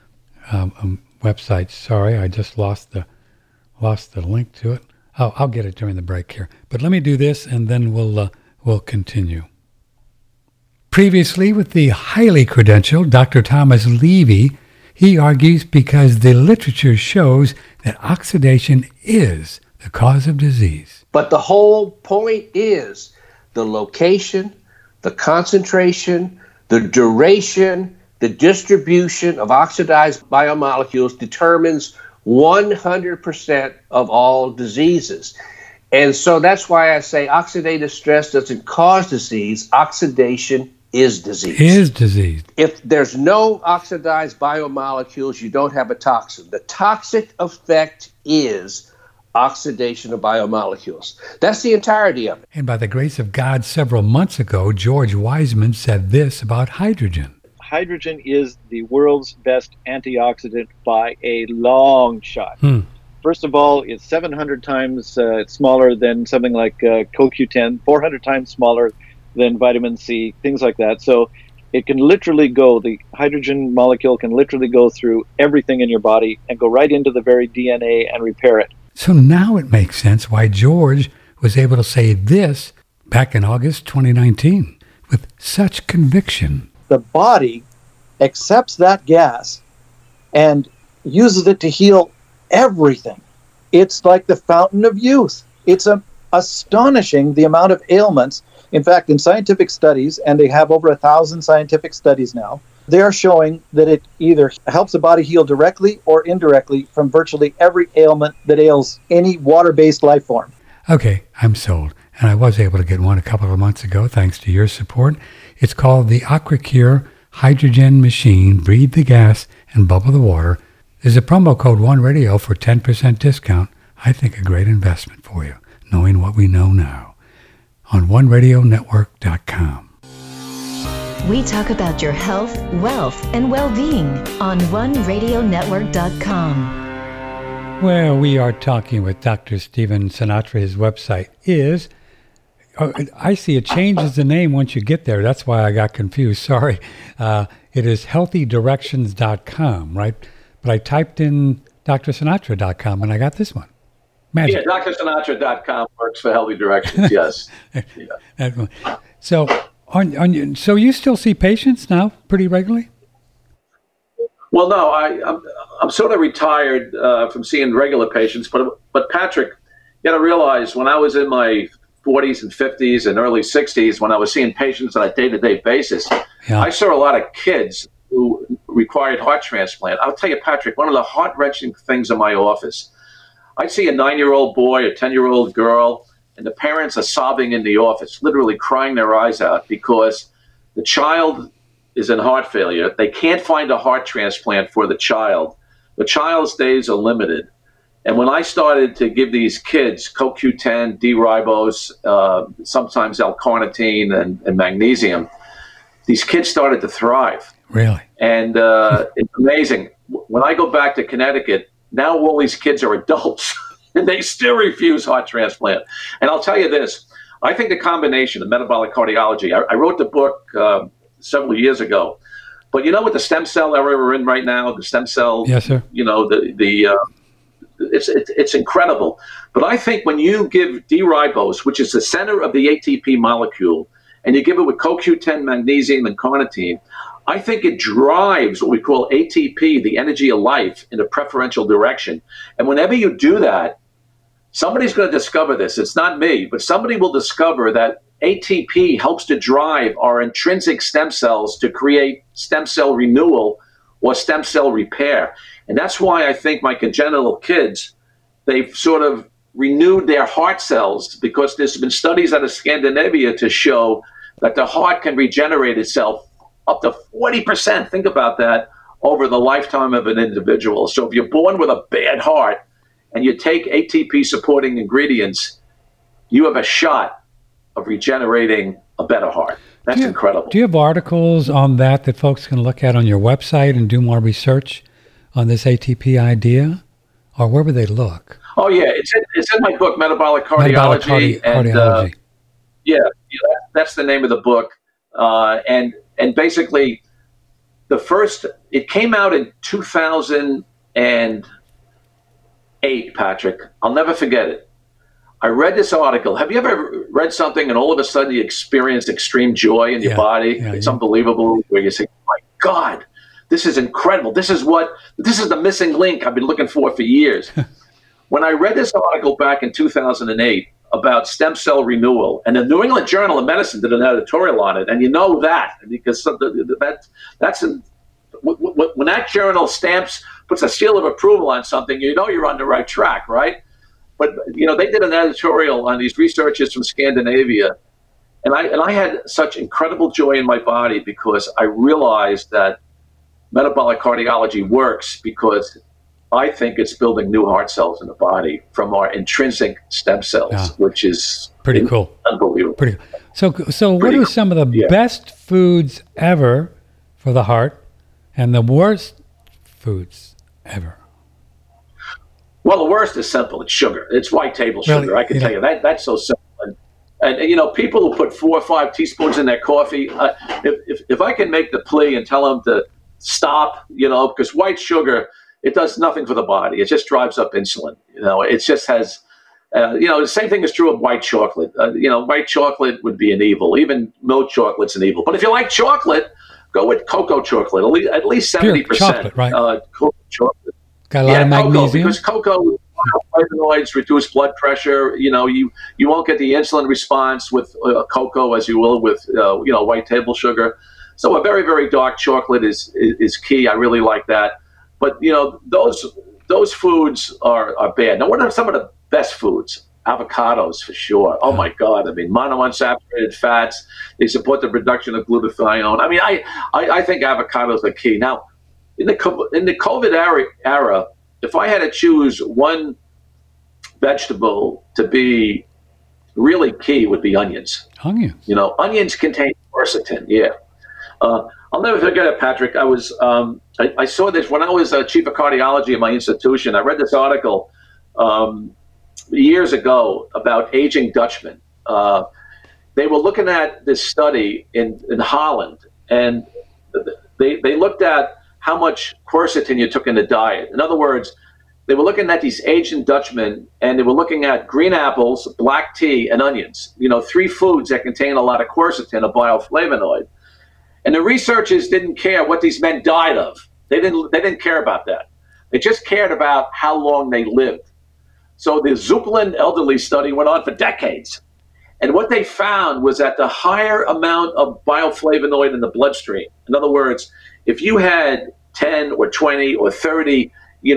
website. Sorry, I just lost the link to it. Oh, I'll get it during the break here. But let me do this, and then we'll continue. Previously, with the highly credentialed Dr. Thomas Levy, he argues because the literature shows that oxidation is the cause of disease. But the whole point is the location, the concentration, the duration, the distribution of oxidized biomolecules determines 100% of all diseases. And so that's why I say oxidative stress doesn't cause disease. Oxidation is disease. Is disease. If there's no oxidized biomolecules, you don't have a toxin. The toxic effect is oxidation of biomolecules. That's the entirety of it. And by the grace of God, several months ago, George Wiseman said this about hydrogen. Hydrogen is the world's best antioxidant by a long shot. First of all, it's 700 times smaller than something like CoQ10, 400 times smaller than vitamin C, things like that. So it can literally the hydrogen molecule can literally go through everything in your body and go right into the very DNA and repair it. So now it makes sense why George was able to say this back in August 2019 with such conviction. The body accepts that gas and uses it to heal everything. It's like the fountain of youth. It's astonishing the amount of ailments. In fact, in scientific studies, and they have over 1,000 scientific studies now, they are showing that it either helps the body heal directly or indirectly from virtually every ailment that ails any water-based life form. Okay, I'm sold. And I was able to get one a couple of months ago thanks to your support. It's called the AquaCure Hydrogen Machine. Breathe the gas and bubble the water. There's a promo code OneRadio for 10% discount. I think a great investment for you, knowing what we know now. On OneRadioNetwork.com. We talk about your health, wealth, and well-being on OneRadioNetwork.com. Well, we are talking with Dr. Stephen Sinatra. His website is, I see it changes the name once you get there. That's why I got confused. Sorry. It is healthydirections.com, right? But I typed in drsinatra.com and I got this one. Magic. Yeah, drsinatra.com works for Healthy Directions, yes. Yeah. So, so you still see patients now pretty regularly? Well, no, I'm sort of retired from seeing regular patients, but Patrick, you got to realize when I was in my 40s and 50s and early 60s, when I was seeing patients on a day-to-day basis, I saw a lot of kids who required heart transplant. I'll tell you, Patrick, one of the heart-wrenching things in my office, I'd see a 9-year-old boy, a 10-year-old girl, and the parents are sobbing in the office, literally crying their eyes out because the child is in heart failure. They can't find a heart transplant for the child. The child's days are limited. And when I started to give these kids CoQ10, D-ribose, sometimes L-carnitine and magnesium, these kids started to thrive. Really? And it's amazing. When I go back to Connecticut, now all these kids are adults and they still refuse heart transplant. And I'll tell you this, I think the combination of metabolic cardiology, I wrote the book several years ago, but you know what the stem cell era we're in right now, the stem cell, yes, sir. You know, it's incredible. But I think when you give D-ribose, which is the center of the ATP molecule, and you give it with CoQ10, magnesium, and carnitine, I think it drives what we call ATP, the energy of life, in a preferential direction. And whenever you do that, somebody's going to discover this. It's not me, but somebody will discover that ATP helps to drive our intrinsic stem cells to create stem cell renewal or stem cell repair. And that's why I think my congenital kids, they've sort of renewed their heart cells, because there's been studies out of Scandinavia to show that the heart can regenerate itself up to 40%. Think about that over the lifetime of an individual. So if you're born with a bad heart and you take ATP supporting ingredients, you have a shot of regenerating a better heart. That's incredible. Do you have articles on that folks can look at on your website and do more research on this ATP idea? Or where would they look? Oh, yeah. It's in my book, Metabolic Cardiology. Cardiology. That's the name of the book. And basically, it came out in 2008, Patrick. I'll never forget it. I read this article. Have you ever read something and all of a sudden you experience extreme joy in your body? It's unbelievable, where you say, oh my God, this is incredible. This is the missing link I've been looking for years. When I read this article back in 2008, about stem cell renewal, and the New England Journal of Medicine did an editorial on it, and you know that because that's when that journal puts a seal of approval on something, you know you're on the right track, right? But they did an editorial on these researchers from Scandinavia, and I had such incredible joy in my body because I realized that metabolic cardiology works because I think it's building new heart cells in the body from our intrinsic stem cells, which is pretty cool. Unbelievable. Pretty cool. So what are some of the best foods ever for the heart and the worst foods ever? Well, the worst is simple. It's sugar. It's white table sugar. Really? I can tell you that. That's so simple. And people who put 4 or 5 teaspoons in their coffee, if I can make the plea and tell them to stop, because white sugar, it does nothing for the body. It just drives up insulin. It just has, the same thing is true of white chocolate. White chocolate would be an evil. Even milk chocolate's an evil. But if you like chocolate, go with cocoa chocolate. At least 70%. Pure chocolate, right? Cocoa chocolate. Got a lot of magnesium. Cocoa, because cocoa flavonoids reduce blood pressure. You won't get the insulin response with cocoa as you will with white table sugar. So a very, very dark chocolate is key. I really like that. But those foods are bad. Now, what are some of the best foods? Avocados for sure. Oh my God! I mean, monounsaturated fats. They support the production of glutathione. I mean, I think avocados are key. Now, in the COVID era, if I had to choose one vegetable to be really key, would be onions. Onions. Onions contain quercetin. Yeah. I'll never forget it, Patrick. I was I saw this when I was chief of cardiology at my institution. I read this article years ago about aging Dutchmen. They were looking at this study in Holland, and they looked at how much quercetin you took in the diet. In other words, they were looking at these aging Dutchmen, and they were looking at green apples, black tea, and onions. 3 foods that contain a lot of quercetin, a bioflavonoid. And the researchers didn't care what these men died of. They didn't care about that. They just cared about how long they lived. So the Zuppelin elderly study went on for decades. And what they found was that the higher amount of bioflavonoid in the bloodstream, in other words, if you had 10 or 20 or 30,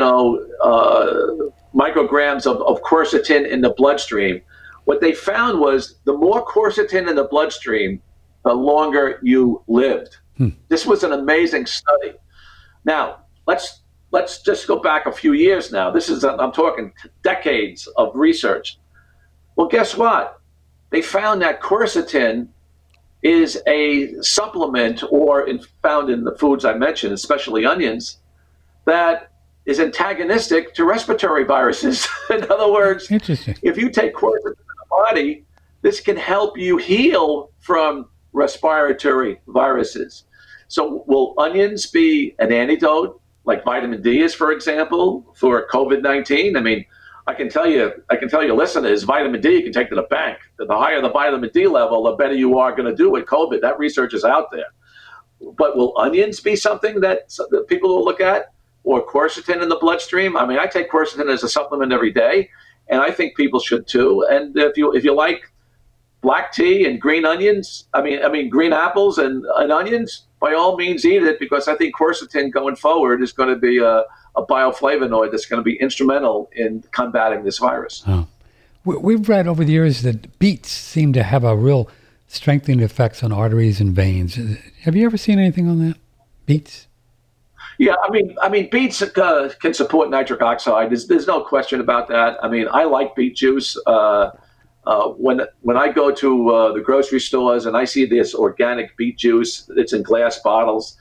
micrograms of quercetin in the bloodstream, what they found was the more quercetin in the bloodstream, the longer you lived. This was an amazing study. Now, let's just go back a few years now. I'm talking decades of research. Well, guess what? They found that quercetin is a supplement found in the foods I mentioned, especially onions, that is antagonistic to respiratory viruses. In other words, if you take quercetin in the body, this can help you heal from respiratory viruses. So will onions be an antidote like vitamin D is, for example, for COVID-19? I mean, I can tell you listeners, vitamin D you can take to the bank. The higher the vitamin D level, the better you are going to do with COVID. That research is out there. But will onions be something that people will look at? Or quercetin in the bloodstream? I mean, I take quercetin as a supplement every day, and I think people should too. And if you like black tea and green onions, I mean green apples and onions, by all means eat it, because I think quercetin going forward is going to be a bioflavonoid that's going to be instrumental in combating this virus. Oh. We've read over the years that beets seem to have a real strengthening effects on arteries and veins. Have you ever seen anything on that? Beets? Yeah, I mean, beets can support nitric oxide. There's no question about that. I mean, I like beet juice. When I go to the grocery stores and I see this organic beet juice, it's in glass bottles.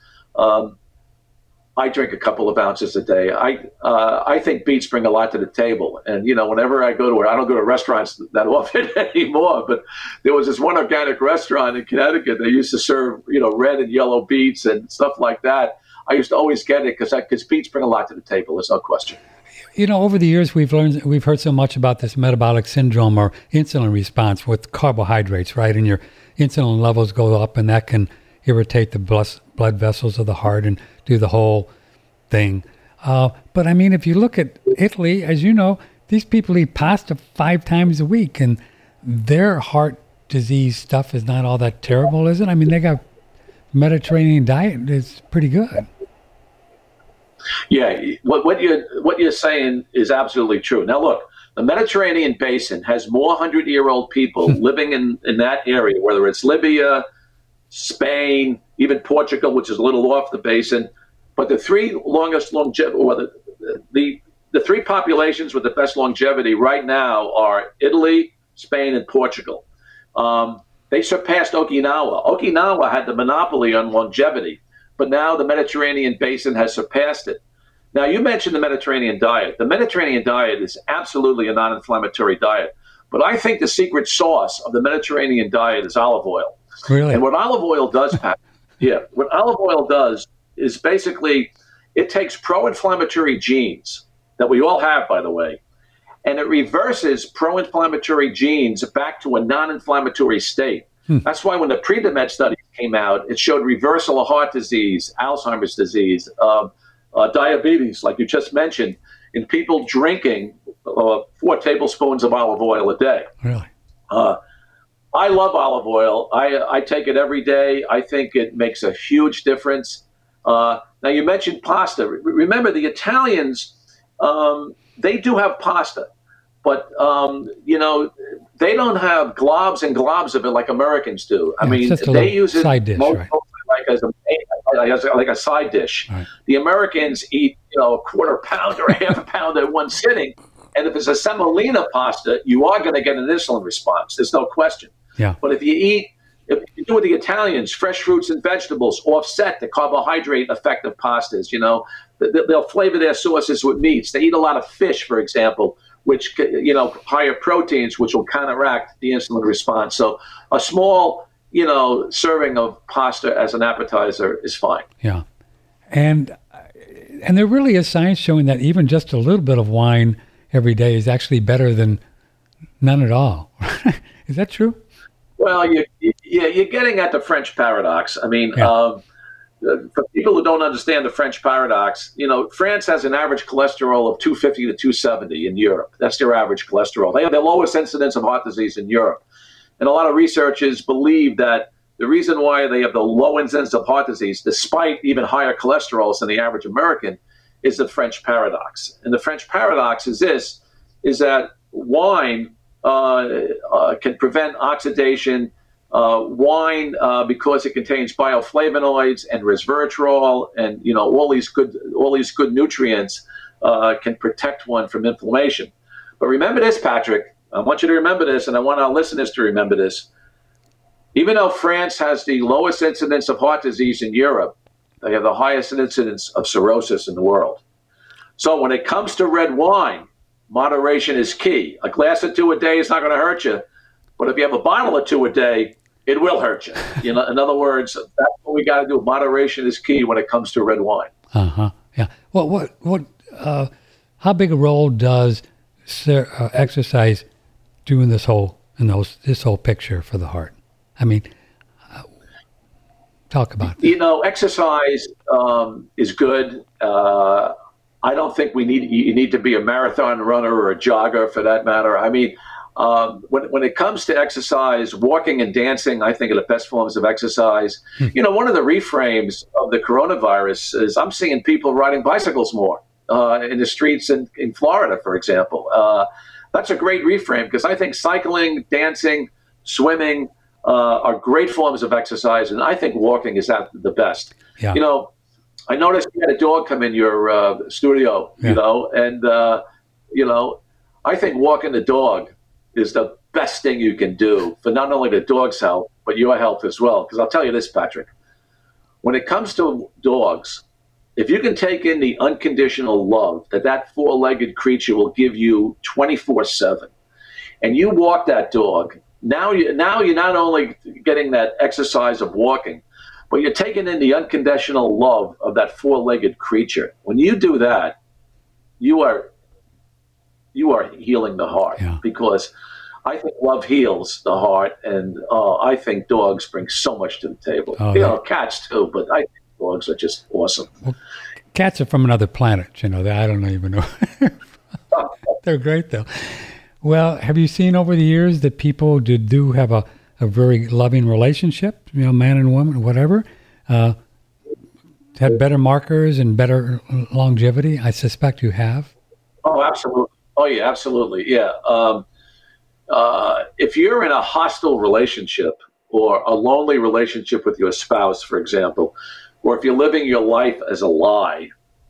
I drink a couple of ounces a day. I think beets bring a lot to the table. And, whenever I don't go to restaurants that often anymore, but there was this one organic restaurant in Connecticut. They used to serve, red and yellow beets and stuff like that. I used to always get it because beets bring a lot to the table. There's no question. Over the years, we've heard so much about this metabolic syndrome or insulin response with carbohydrates, right? And your insulin levels go up, and that can irritate the blood vessels of the heart and do the whole thing. But I mean, if you look at Italy, as you know, these people eat pasta 5 times a week, and their heart disease stuff is not all that terrible, is it? I mean, they got Mediterranean diet is pretty good. Yeah, what you're saying is absolutely true. Now, look, the Mediterranean basin has more 100-year-old people living in that area, whether it's Libya, Spain, even Portugal, which is a little off the basin. But the three longest longevity, or the three populations with the best longevity right now are Italy, Spain, and Portugal. They surpassed Okinawa. Okinawa had the monopoly on longevity, but now the Mediterranean basin has surpassed it. Now, you mentioned the Mediterranean diet. The Mediterranean diet is absolutely a non-inflammatory diet, but I think the secret sauce of the Mediterranean diet is olive oil. Really? And what olive oil does, Pat, what olive oil does is basically it takes pro-inflammatory genes that we all have, by the way, and it reverses pro-inflammatory genes back to a non-inflammatory state. That's why when the Predimed study came out, it showed reversal of heart disease, Alzheimer's disease, diabetes, like you just mentioned, in people drinking 4 tablespoons of olive oil a day. Really? I love olive oil. I take it every day. I think it makes a huge difference. Now, you mentioned pasta. Remember, the Italians, they do have pasta, but, they don't have globs and globs of it like Americans do. I mean, they use it side dish, right? like a side dish. Right. The Americans eat, a quarter pound or a half a pound at one sitting. And if it's a semolina pasta, you are going to get an insulin response. There's no question. Yeah. But if you do with the Italians, fresh fruits and vegetables offset the carbohydrate effect of pastas. They'll flavor their sauces with meats. They eat a lot of fish, for example, which, higher proteins, which will counteract the insulin response. So a small, serving of pasta as an appetizer is fine. Yeah. And there really is science showing that even just a little bit of wine every day is actually better than none at all. Is that true? Well, you're getting at the French paradox. I mean, for people who don't understand the French paradox, France has an average cholesterol of 250 to 270 in Europe. That's their average cholesterol. They have the lowest incidence of heart disease in Europe. And a lot of researchers believe that the reason why they have the low incidence of heart disease, despite even higher cholesterols than the average American, is the French paradox. And the French paradox is that wine can prevent oxidation. Wine, because it contains bioflavonoids and resveratrol, and all these good nutrients, can protect one from inflammation. But remember this, Patrick. I want you to remember this, and I want our listeners to remember this. Even though France has the lowest incidence of heart disease in Europe, they have the highest incidence of cirrhosis in the world. So when it comes to red wine, moderation is key. A glass or two a day is not going to hurt you, but if you have a bottle or two a day, it will hurt you. In other words, that's what we got to do. Moderation is key when it comes to red wine. Yeah. Well, how big a role does exercise do in this whole picture for the heart? I mean, talk about that. Exercise is good. I don't think you need to be a marathon runner or a jogger for that matter. I mean, when it comes to exercise, walking and dancing, I think are the best forms of exercise. One of the reframes of the coronavirus is I'm seeing people riding bicycles more in the streets in Florida, for example. That's a great reframe because I think cycling, dancing, swimming are great forms of exercise, and I think walking is the best. Yeah. I noticed you had a dog come in your studio, and I think walking the dog is the best thing you can do for not only the dog's health, but your health as well. Because I'll tell you this, Patrick, when it comes to dogs, if you can take in the unconditional love that four-legged creature will give you 24/7, and you walk that dog, now you're not only getting that exercise of walking, but you're taking in the unconditional love of that four-legged creature. When you do that, you are healing the heart, because I think love heals the heart, and I think dogs bring so much to the table. Cats too, but I think dogs are just awesome. Well, cats are from another planet, I don't even know. They're great though. Well, have you seen over the years that people do have a very loving relationship, man and woman, whatever, have better markers and better longevity? I suspect you have. Oh, absolutely. Oh, yeah, absolutely. Yeah. If you're in a hostile relationship or a lonely relationship with your spouse, for example, or if you're living your life as a lie,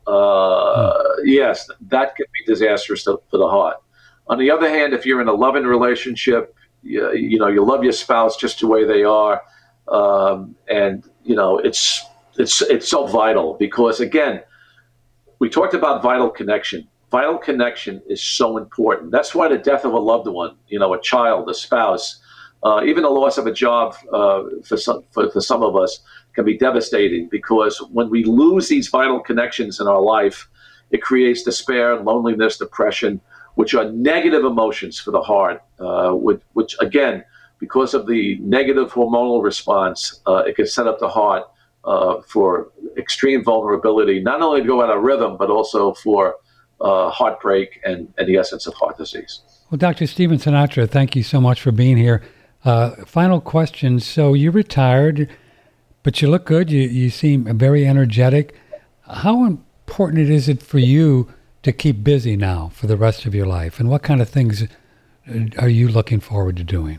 yes, that can be disastrous for the heart. On the other hand, if you're in a loving relationship, you love your spouse just the way they are, and it's so vital because, again, we talked about vital connection. Vital connection is so important. That's why the death of a loved one, a child, a spouse, even the loss of a job for some of us can be devastating, because when we lose these vital connections in our life, it creates despair, loneliness, depression, which are negative emotions for the heart, which again, because of the negative hormonal response, it can set up the heart for extreme vulnerability, not only to go out of rhythm, but also for heartbreak and the essence of heart disease. Well, Dr. Stephen Sinatra, thank you so much for being here. Final question. So you retired, but you look good. You seem very energetic. How important is it for you to keep busy now for the rest of your life? And what kind of things are you looking forward to doing?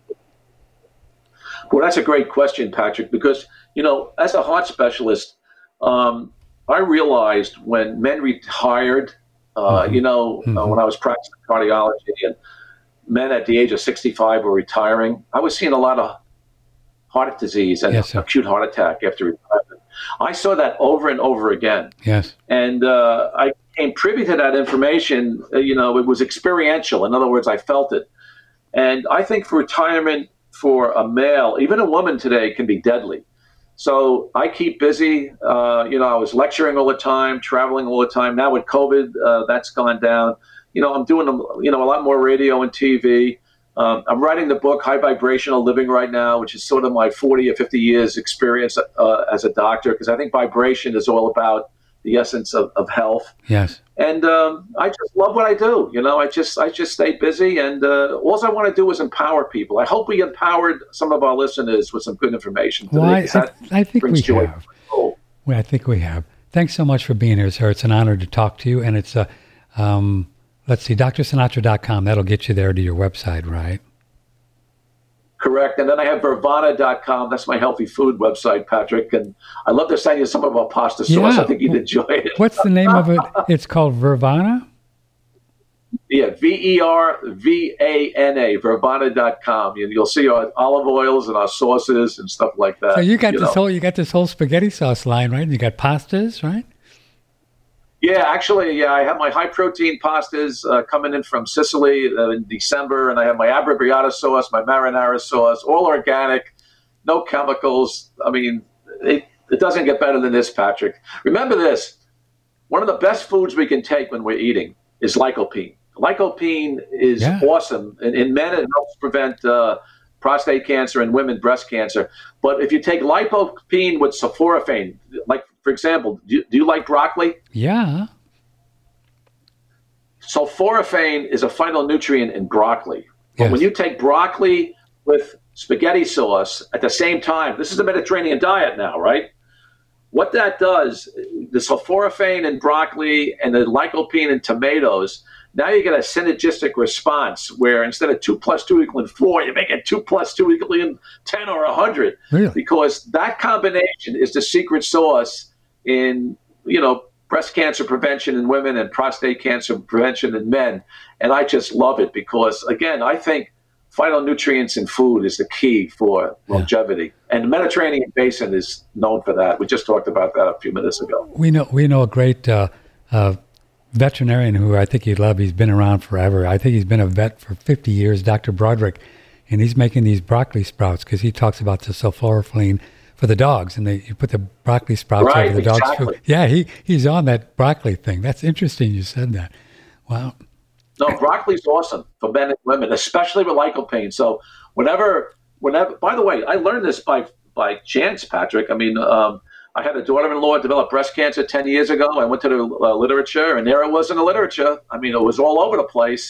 Well, that's a great question, Patrick, because, as a heart specialist, I realized when men retired, when I was practicing cardiology and men at the age of 65 were retiring, I was seeing a lot of heart disease and acute heart attack after retirement. I saw that over and over again. Yes. And I became privy to that information. It was experiential. In other words, I felt it. And I think for retirement for a male, even a woman today, can be deadly. So I keep busy. I was lecturing all the time, traveling all the time. Now with COVID, that's gone down. I'm doing a lot more radio and TV. I'm writing the book High Vibrational Living right now, which is sort of my 40 or 50 years experience as a doctor, because I think vibration is all about the essence of health. Yes. And I just love what I do. I just stay busy, and all I want to do is empower people. I hope we empowered some of our listeners with some good information today. Well, I think we have. Well, I think we have. Thanks so much for being here, sir. It's an honor to talk to you. And it's let's see, drsinatra.com. That'll get you there to your website, right? Correct. And then I have Vervana.com. That's my healthy food website, Patrick. And I'd love to send you some of our pasta sauce. I think you'd enjoy it. What's the name of it? It's called Vervana? Yeah, Vervana, Vervana.com. And you'll see our olive oils and our sauces and stuff like that. So you got this whole spaghetti sauce line, right? You got pastas, right? Yeah, actually, I have my high-protein pastas coming in from Sicily in December, and I have my arrabbiata sauce, my marinara sauce, all organic, no chemicals. I mean, it doesn't get better than this, Patrick. Remember this, one of the best foods we can take when we're eating is lycopene. Lycopene is awesome. In men, it helps prevent prostate cancer, and women, breast cancer. But if you take lycopene with sulforaphane, like, for example, do you like broccoli? Yeah. Sulforaphane is a phytonutrient in broccoli. But when you take broccoli with spaghetti sauce at the same time, this is a Mediterranean diet now, right? What that does, the sulforaphane in broccoli and the lycopene in tomatoes, now you get a synergistic response where instead of 2 + 2 = 4, you make it 2 + 2 = 10 or 100. Really? Because that combination is the secret sauce in, breast cancer prevention in women and prostate cancer prevention in men. And I just love it because, again, I think phytonutrients in food is the key for longevity. And the Mediterranean basin is known for that. We just talked about that a few minutes ago. We know a great veterinarian who I think you'd love. He's been around forever. I think he's been a vet for 50 years, Dr. Broderick, and he's making these broccoli sprouts because he talks about the sulforaphane for the dogs, and you put the broccoli sprouts over the dog's food. Yeah, he's on that broccoli thing. That's interesting you said that. Wow. No, broccoli's awesome for men and women, especially with lycopene. So whenever, by the way, I learned this by chance, Patrick. I mean, I had a daughter-in-law develop breast cancer 10 years ago. I went to the literature, and there it was in the literature. I mean, it was all over the place.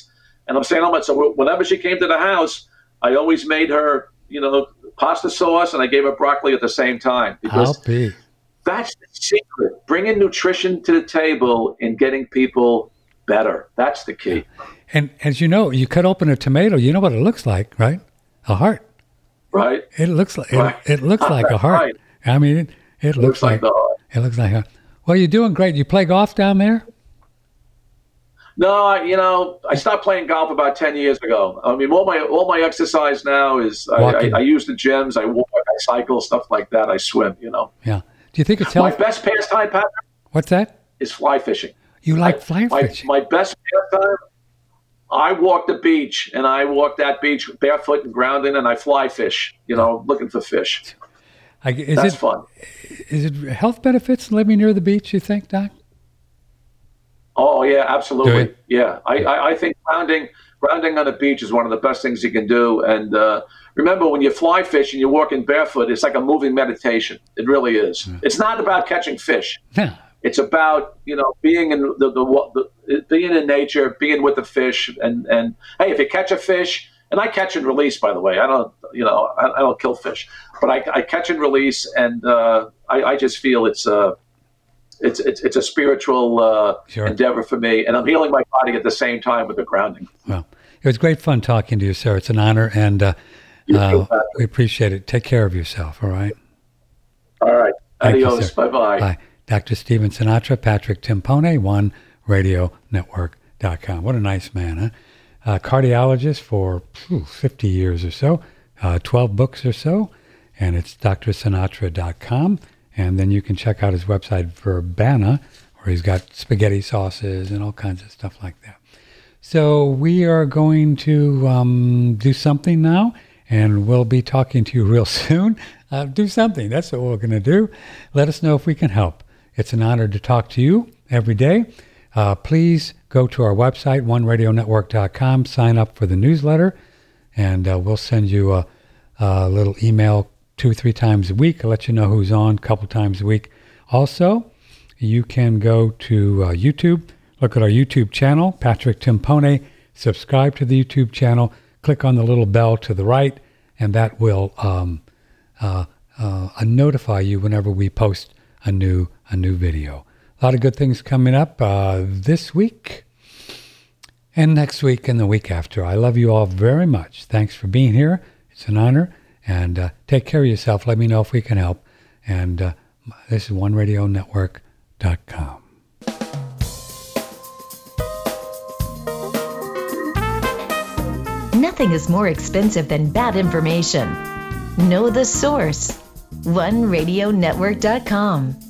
And I'm saying, so whenever she came to the house, I always made her, pasta sauce, and I gave her broccoli at the same time. Because that's the secret. Bringing nutrition to the table and getting people better. That's the key. And as you know, you cut open a tomato, you know what it looks like, right? A heart. Right. It looks like it looks like a heart. Right. I mean, it looks like the heart. It looks like a. Well, you're doing great. You play golf down there? No, I stopped playing golf about 10 years ago. I mean, all my exercise now is I use the gyms, I walk, I cycle, stuff like that. I swim, Yeah. Do you think it's healthy? My best pastime, Patrick? What's that? Is fly fishing. You like fly fishing? My best pastime, I walk the beach, and I walk that beach barefoot and grounded, and I fly fish, looking for fish. That's fun. Is it health benefits living near the beach, you think, Doc? Oh, yeah, absolutely. Yeah. I think grounding on the beach is one of the best things you can do. And remember, when you fly fish and you're walking barefoot, it's like a moving meditation. It really is. Yeah. It's not about catching fish. Yeah. It's about, being in being in nature, being with the fish. And hey, if you catch a fish, and I catch and release, by the way, I don't kill fish, but I catch and release, and I just feel it's a spiritual endeavor for me, and I'm healing my body at the same time with the grounding. Well, it was great fun talking to you, sir. It's an honor, and we appreciate it. Take care of yourself, all right? All right. Thank Adios. You, bye-bye. Bye. Dr. Stephen Sinatra, Patrick Timpone, OneRadioNetwork.com. What a nice man, huh? Cardiologist for 50 years or so, 12 books or so, and it's drsinatra.com. And then you can check out his website, Verbana, where he's got spaghetti sauces and all kinds of stuff like that. So we are going to do something now, and we'll be talking to you real soon. Do something. That's what we're going to do. Let us know if we can help. It's an honor to talk to you every day. Please go to our website, OneRadioNetwork.com, sign up for the newsletter, and we'll send you a little email 2 or 3 times a week. I'll let you know who's on a couple times a week. Also, you can go to YouTube, look at our YouTube channel, Patrick Timpone, subscribe to the YouTube channel, click on the little bell to the right, and that will notify you whenever we post a new video. A lot of good things coming up this week and next week and the week after. I love you all very much. Thanks for being here. It's an honor. And take care of yourself. Let me know if we can help. And this is OneRadioNetwork.com. Nothing is more expensive than bad information. Know the source. OneRadioNetwork.com.